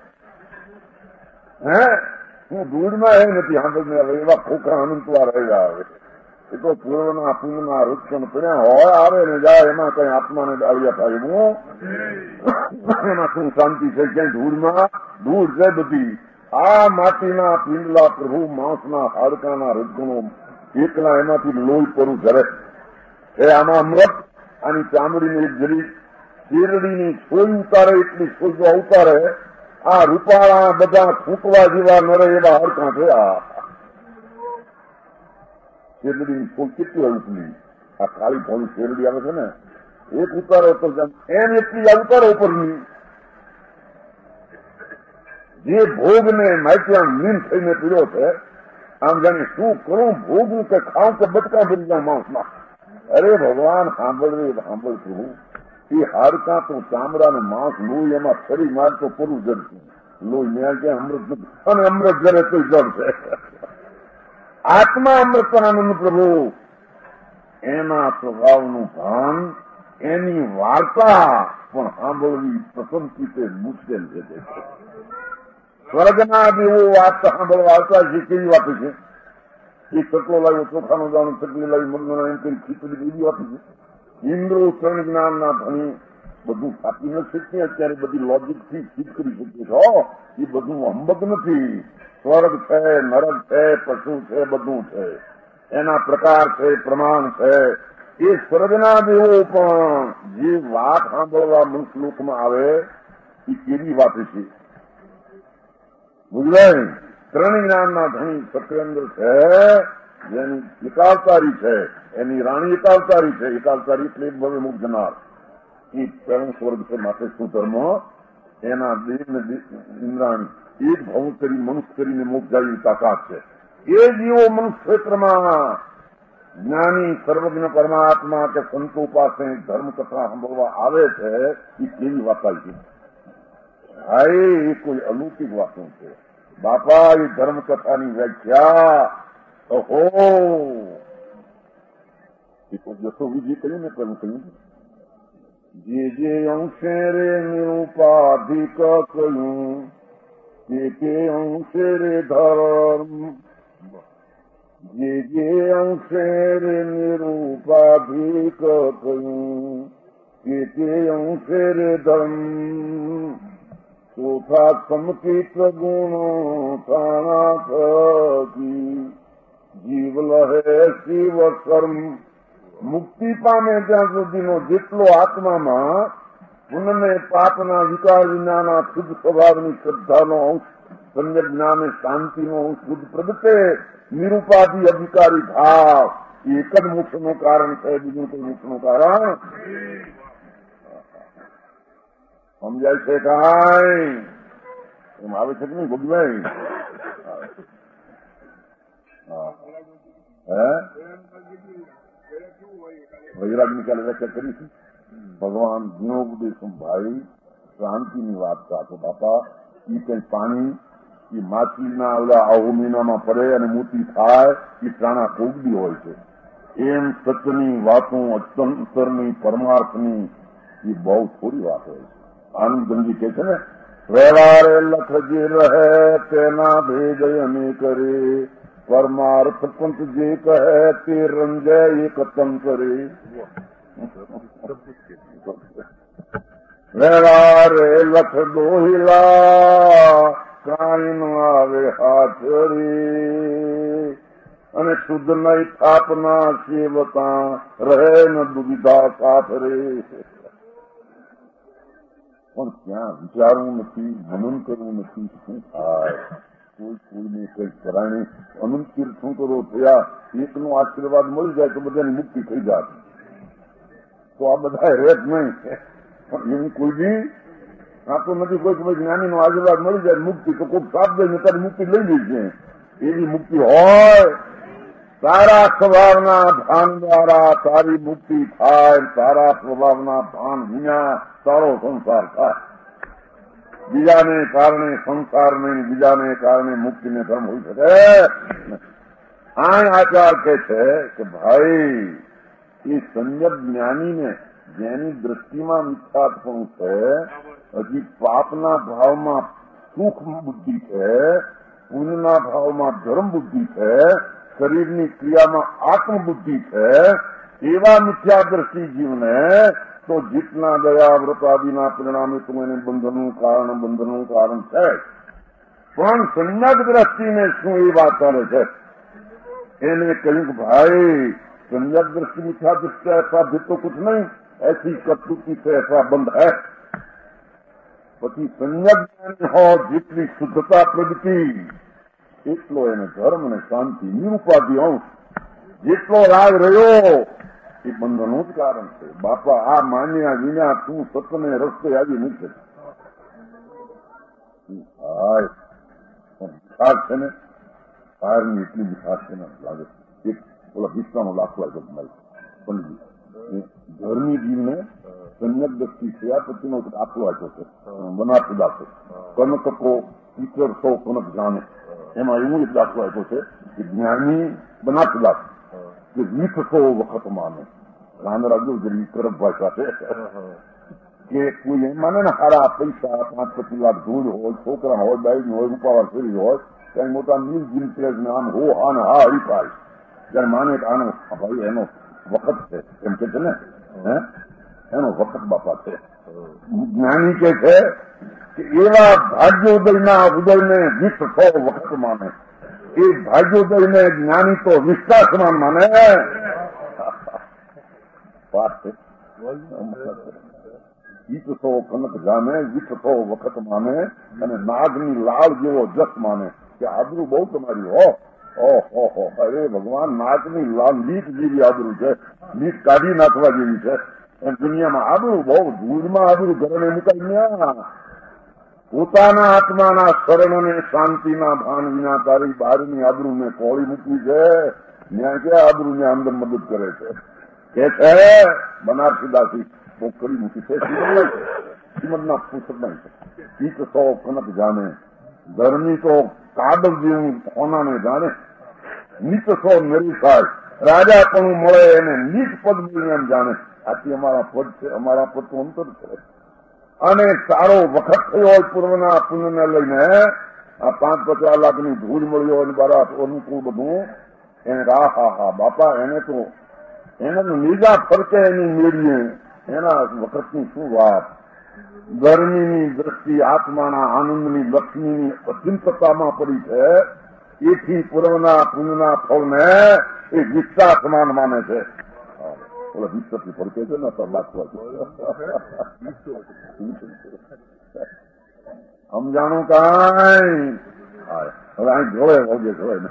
હે હું ધૂળમાં એ નથી સાંભળને આવે એવા ખોખા અનંતવાર રહ્યા આવે. એ તો પૂર્વના પુણ્યના વૃક્ષણ પડ્યા હોય આવે ને જાય એમાં કઈ આત્માને ડાળિયા થાય હું એમાં શું શાંતિ છે? ક્યાંય ધૂળમાં ધૂળ છે બધી. આ માટીના પિંડલા પ્રભુ માંસના હાડકાના રજગુણો એકલા એમાંથી લોહી પરું ઝરે એ આમાં અમૃત આની ચામડીની એક જરી શેરડીની સોય ઉતારે એટલી સોજો ઉતારે આ રૂપાળા બધા ફૂંકવા જેવા નરે એવા હાડકા છે. આ શેરડીની સોય કેટલી ઉપલી આ કાળી ભોળી શેરડી આવે છે ને એક ઉતારો તો એમ એટલી ઉતારો ઉપરની જે ભોગને માઇક્યા નીમ થઈને પીડ્યો છે. આમ જાણે શું કરું ભોગવું કે ખાઉં કે બચકા ભરી જાઉં માંસમાં. અરે ભગવાન સાંભળ પ્રભુ એ હાડકા તો ચામડા ને માંસ લોહી એમાં ફરી માર તો પૂરું જડ છે. લોહી ન્યા ક્યાં અમૃત નથી અને અમૃત જરે તો જડ છે. આત્મા અમૃતાનંદ પ્રભુ એના સ્વભાવનું ભાન એની વાર્તા પણ સાંભળવી પસંદગી મુશ્કેલ છે. સ્વર્ગના દેવો વાર્તા સાંભળવા આવતા છે કેવી વાતો છે. એક ચકલો લાવ્યો ચોખાનો દાણો ચકલી લાવી મગનો એમ કરી ખીચડી એવી વાતો છે. ઇન્દ્રો ત્રણ જ્ઞાનના ધણી બધું સાચી નથી શકતી. અત્યારે બધી લોજિકથી ઠીક કરી શકીએ છો એ બધું હંબક નથી. સ્વર્ગ છે, નરક છે, પશુ છે, બધું છે. એના પ્રકાર છે, પ્રમાણ છે. એ સ્વર્ગના દેવો પણ જે વાત સાંભળવા મનુષ્યલોકમાં આવે એ કેવી વાતો છે બુજવાય. ત્રણ જ્ઞાનના ધણી સત્યેન્દ્ર છે જેની એકાવતારી છે, એની રાણી એકાવતારી છે. એકાવતારી એટલે એક ભવ્ય મુખ જનાર એ પરમ સ્વર્ગ છે. માટે શું ધર્મ એના દેવ ઇન્દ્રાણી એક ભવ કરી મનુષ્ય કરીને મોક્ષ જાય તાકાત છે. એ જીવો મનુષ્ય ક્ષેત્રમાં જ્ઞાની સર્વજ્ઞ પરમાત્મા કે સંતો પાસે ધર્મકથા સાંભળવા આવે છે એ કેવી વાર્તા છે. હા એ કોઈ અલૌકિક વાતો છે બાપા. એ ધર્મકથાની વ્યાખ્યા ઓહો એ તો જસો વિધિ કરીને પણ કહ્યું જે અંશે રે નિરુપાધિક કહ્યું તે અંશે રે ધર્મ. જે અંશે રે નિરુપાધિક કહ્યું તે અંશે રે ધર્મ. ચોથા સમકિત ગુણો થાણા થકી જીવ લહે શિવ કર્મ. મુક્તિ પામે ત્યાં સુધીનો જેટલો આત્મામાં પુનઃને પાપના વિકાર વિનાના શુદ્ધ સ્વભાવની શ્રદ્ધાનો અંશ, સમ્યક જ્ઞાને શાંતિનો અંશ શુદ્ધ પ્રગટે નિરુપાધિ અધિકારી ભાવ એક જ મોક્ષનું કારણ છે. બીજું કોઈ મોક્ષનું કારણ સમજાય છે કાંઈ એમ આવે છે કે નહીં ભોગવાઈ? વૈરાગની કાલે વ્યાખ્યા કરી છે. ભગવાન જ્ઞાનોપદેશ ભાઈ શાંતિની વાત કાઢો બાપા. એ કઈ પાણી એ માછલીના ઓલા આહુ મહિનામાં પડે અને મોટી થાય એ પ્રાણા કોગડી હોય છે. એમ સત્યની વાતો અત્યંતરની પરમાર્થની એ બહુ થોડી વાત હોય છે. આનંદ ગંજી કે છે ને વ્યવહારે લખ જે રહે તેના ભેદ અમે કરે પરમાર્થ પંથ જે કહે તે રંજે એકતમ કરે. વ્યવહારે લખ દોહિલા કાંઈ ન આવે હાથ રે અને શુદ્ધ નહીં થાપના સેવતા રહે ન દુવિધા સાથ રે. પણ ક્યાં વિચારવું નથી, મનન કરવું નથી. શું થાય? કોઈ કોઈને કઈ કરાણે અનંત તીર્થંકરો થયા એકનો આશીર્વાદ મળી જાય તો બધાની મુક્તિ થઈ જાય. તો આ બધા રેત નહીં એવું કોઈ બી આ તો નથી. કોઈ જ્ઞાનીનો આશીર્વાદ મળી જાય મુક્તિ તો કોઈ સાપ જાય તારી મુક્તિ લઈ લે છે. એવી મુક્તિ હોય તારા સ્વભાવના ભાન દ્વારા તારી મુક્તિ થાય. તારા સ્વભાવના ભાન વિના તારો સંસાર થાય. બીજાને કારણે સંસાર નહીં, બીજાને કારણે મુક્તિને ધર્મ હોઈ શકે. આ આચાર કે છે કે ભાઈ એ સમ્યક જ્ઞાનીને જેની દ્રષ્ટિમાં મિથ્યાત્વનું છે, હજી પાપના ભાવમાં સુખ બુદ્ધિ છે, પુણ્યના ભાવમાં ધર્મ બુદ્ધિ છે, શરીરની ક્રિયામાં આત્મબુદ્ધિ છે, એવા મિથ્યા દ્રષ્ટિ જીવને તો જીતના દયા વ્રતાદિના પરિણામે તું એને બંધનનું કારણ છે. પણ સંયક દ્રષ્ટિને શું એ વાત કરે છે? એને કહ્યું કે ભાઈ संयक दृष्टि मिथ्या दृष्टि ऐसा भी तो कुछ नहीं, ऐसी कटुकी से ऐसा बंद है। પછી સંયક જ્ઞાની હો જેટલી શુદ્ધતા પ્રગતિ એટલો એને ધર્મ ને શાંતિ નિરુપાધિ અંશ જેટલો રાગ રહ્યો એ બંધનનું જ કારણ છે. બાપા આ માન્યા વિના તું સતને રસ્તે આવી નહીં શકે. મીઠાશ છે ને ફાયરની એટલી મીઠાશ છે ને લાગે એક ઓલા વિશ્વાનો લાખો આવ્યો તમારી પંડિતજી ધર્મી જીવને સંયક દ્રષ્ટિ છે આ પછીનો દાખલો આપ્યો છે બનારસી દાખલો કનકો ઈશ્વર સૌ કનક જાણે એમાં એવું એક દાખલો આપ્યો છે કે જ્ઞાની બનારસી દાખલો કે 20 વખત માને રામ રાજુ જેવી કરબ ભાષા છે કે કોઈ એમ માને ને સારા પૈસા 5-25 લાખ ધૂળ હોય છોકરા હોય બાઈ હોય રૂપાવાળ ફેરી હોય ત્યાં મોટા નિર્જીન તેજ ને આમ હો હા ને હા હરીફાય જયારે માને કે આનો ભાઈ એનો વખત છે એમ કે છે ને એનો વખત બાપા છે. જ્ઞાની કે છે કે એવા ભાગ્યોદયના ઉદયને 20 વખત માને એ ભાગ્યોદયને જ્ઞાની તો વિશ્વાસ સમાન માને. વાત છે 20 કનક જામે 20 વખત માને અને નાગની લાળ જેવો જસ માને કે આબરૂ બહુ તમારી હો. ઓહો અરે ભગવાન નાગની લાલ લીટ જેવી આબરૂ છે, લીટ કાઢી નાખવા જેવી છે એમ દુનિયામાં આબરૂ બહુ ધૂળમાં આબરૂ ઘરને મુકાઈ પોતાના આત્માના શરણ અને શાંતિના ભાન વિના તારી બહારની આબરૂને કોળી મૂકવી છે. ત્યાં ક્યાં આબરૂને અંદર મદદ કરે છે કે છે બનારસી દાસી પોખરી મૂકી છે શ્રીમદના પુસ્તકમાં છે 20 કનક જાણે ધર્મી તો કાદવ જેવું કોનાને જાણે 20 નિરીસાય રાજા પણ મળે એને નીચ પદ મળે એમ જાણે. આથી અમારા પદ છે, અમારા પદ તો અંતર છે અને સારો વખત થયો હોય પૂર્વના પુણ્યને લઈને આ 5-50 લાખની ધૂળ મળ્યો અને બારા અનુકૂળ બધું એને હા બાપા એને તો નિજા ફરકે એની મેળીએ એના વખતની શું વાત. ગરમીની દ્રષ્ટિ આત્માના આનંદની લક્ષ્મીની અચિંતતામાં પડી છે. એથી પૂર્વના પુણ્યના ફળને એ વિશ્વાસ સમાન માને છે. ઓલા વિશ્વથી ફરકે છે ને તો લાખવા સમજાણું કાંઈ હવે અહીં જોડે વગે જોડે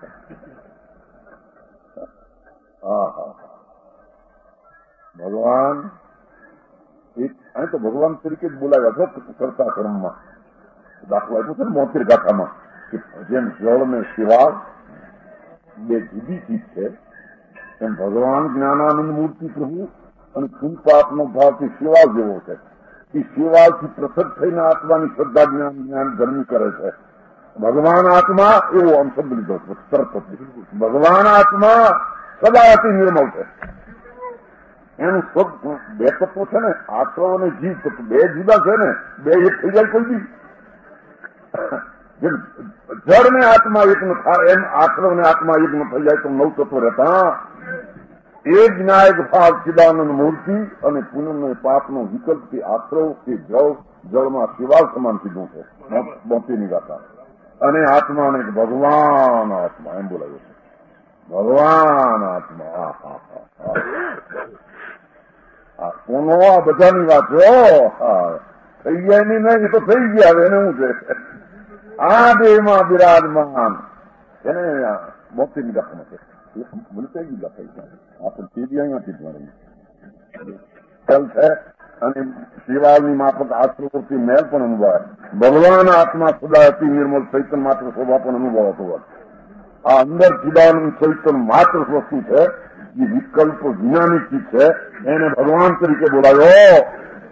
ભગવાન અહીં તો ભગવાન તરીકે જ બોલાવ્યા છે કરતા કર્મમાં. દાખલો આપ્યો છે ને 72 ગાથામાં કે જેમ જળ ને શિવાળ બે જુદી ચીજ છે એમ ભગવાન જ્ઞાનાનંદ મૂર્તિ પ્રભુ અને ખુદ પાપનો ભાવથી શિવાળ જેવો છે. એ શિવાળથી પૃથક થઈને આત્માની શ્રદ્ધા જ્ઞાન ગરમી કરે છે. ભગવાન આત્મા એવો આમ શબ્દ લીધો છે તરત ભગવાન આત્મા સદા અતિ નિર્મળ છે. એનું સ્વરૂપ બે તત્વો છે ને આશ્રવ અને જીવ તત્વ બે જુદા છે ને બે એક થઈ જાય કોઈ બી જેમ જળ ને આત્મા એક ન થાય એમ આશ્રવ ને આત્મા એક ન થઈ જાય તો 9 તત્વો રહેતા એ જ્ઞાયક ભાવ ચિદાનંદ મૂર્તિ અને પુનઃ પાપનો વિકલ્પથી આશ્રવ કે જળમાં શિવાળ સમાન કીધું છે 72 ગાથા. અને આત્માને ભગવાન આત્મા એમ બોલાવ્યો છે. ભગવાન આત્મા કોનો આ બધાની વાત છે. થઈ ગયા ની નહીં તો થઈ ગયા હવે એને શું છે આ દેહમાં બિરાજમાન એને 72 ગાથામાં છે. બોલતે ગઈ ગાથા આપણે સીધી અહીંયાથી જ મળે છે અને શિવાળની માફક આશ્રવથી મેલ પણ અનુભવાય. ભગવાન આત્મા સદા અતિ નિર્મળ ચૈતન માત્ર સ્વભાવ પણ અનુભવાતો હોય. આ અંદર ચિદાનંદ ચૈતન માત્ર વસ્તુ છે જે વિકલ્પ વિનાની ચીજ છે એને ભગવાન તરીકે બોલાવ્યો.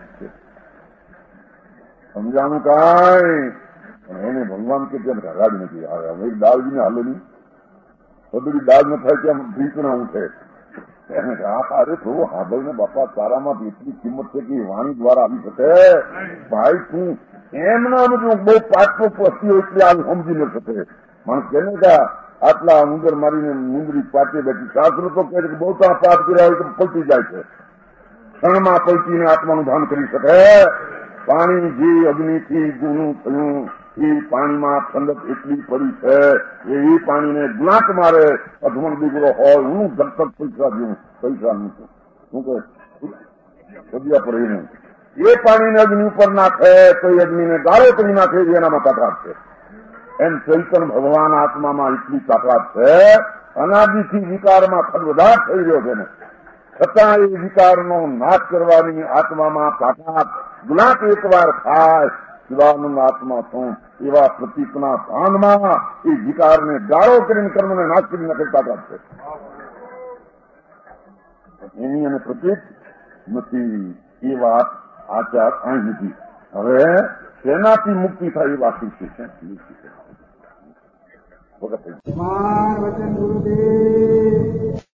સમજાણું કાંઈ એને ભગવાન કે ત્યાં ઘરાડ નથી આવે હવે દાળજીને હાલે નહીં બધું દાળ ન થાય ત્યાં ભીખ ના ઉઠે. અરે થોડું હાંભળને બાપા તારામાં એટલી કિંમત છે કે વાણી દ્વારા આવી શકે. ભાઈ તું એમ ના બધું બહુ પાછો પસ્તી હોય એટલે આવું સમજી ન શકે. માણસ કે ને કે આટલા ઉંદર મારીને મુંદરી પાછે બેઠી શાસ્ત્ર તો કહે છે કે બહુ પાપ કર્યા હોય તો પલટી જાય છે. ક્ષણમાં પલટીને આત્માનું ભાન કરી શકે. પાણી જે અગ્નિથી ગુનું થયું એ પાણીમાં ઠંડક એટલી પડી છે એ પાણીને ગુલાટ મારે અધવણ દીકરો હોય હું ધકધક પૈસા દઉં પૈસા નથી શું કહે સબ્યા પડે એ પાણીને અગ્નિ ઉપર નાખે તો એ અગ્નિને ગાળો કરી નાખે એનામાં તાકાત છે. એમ ચૈતન ભગવાન આત્મામાં એટલી તાકાત છે. અનાદિથી વિકારમાં ખડબડાટ થઈ રહ્યો છે ને છતાં એ વિકારનો નાશ કરવાની આત્મામાં તાકાત ગુલાટ એકવાર થાય શિવાનંદ આત્મા છું એવા પ્રતીકના ભાનમાં એ વિકારને ગાળો કરીને કર્મને નાશ કરી નાખે તાકાત છે. એની અને પ્રતીક નથી. એ વાત આચાર અહીં નથી. હવે શેનાથી મુક્તિ થાય એ વાત છે. વચન ગુરુદેવ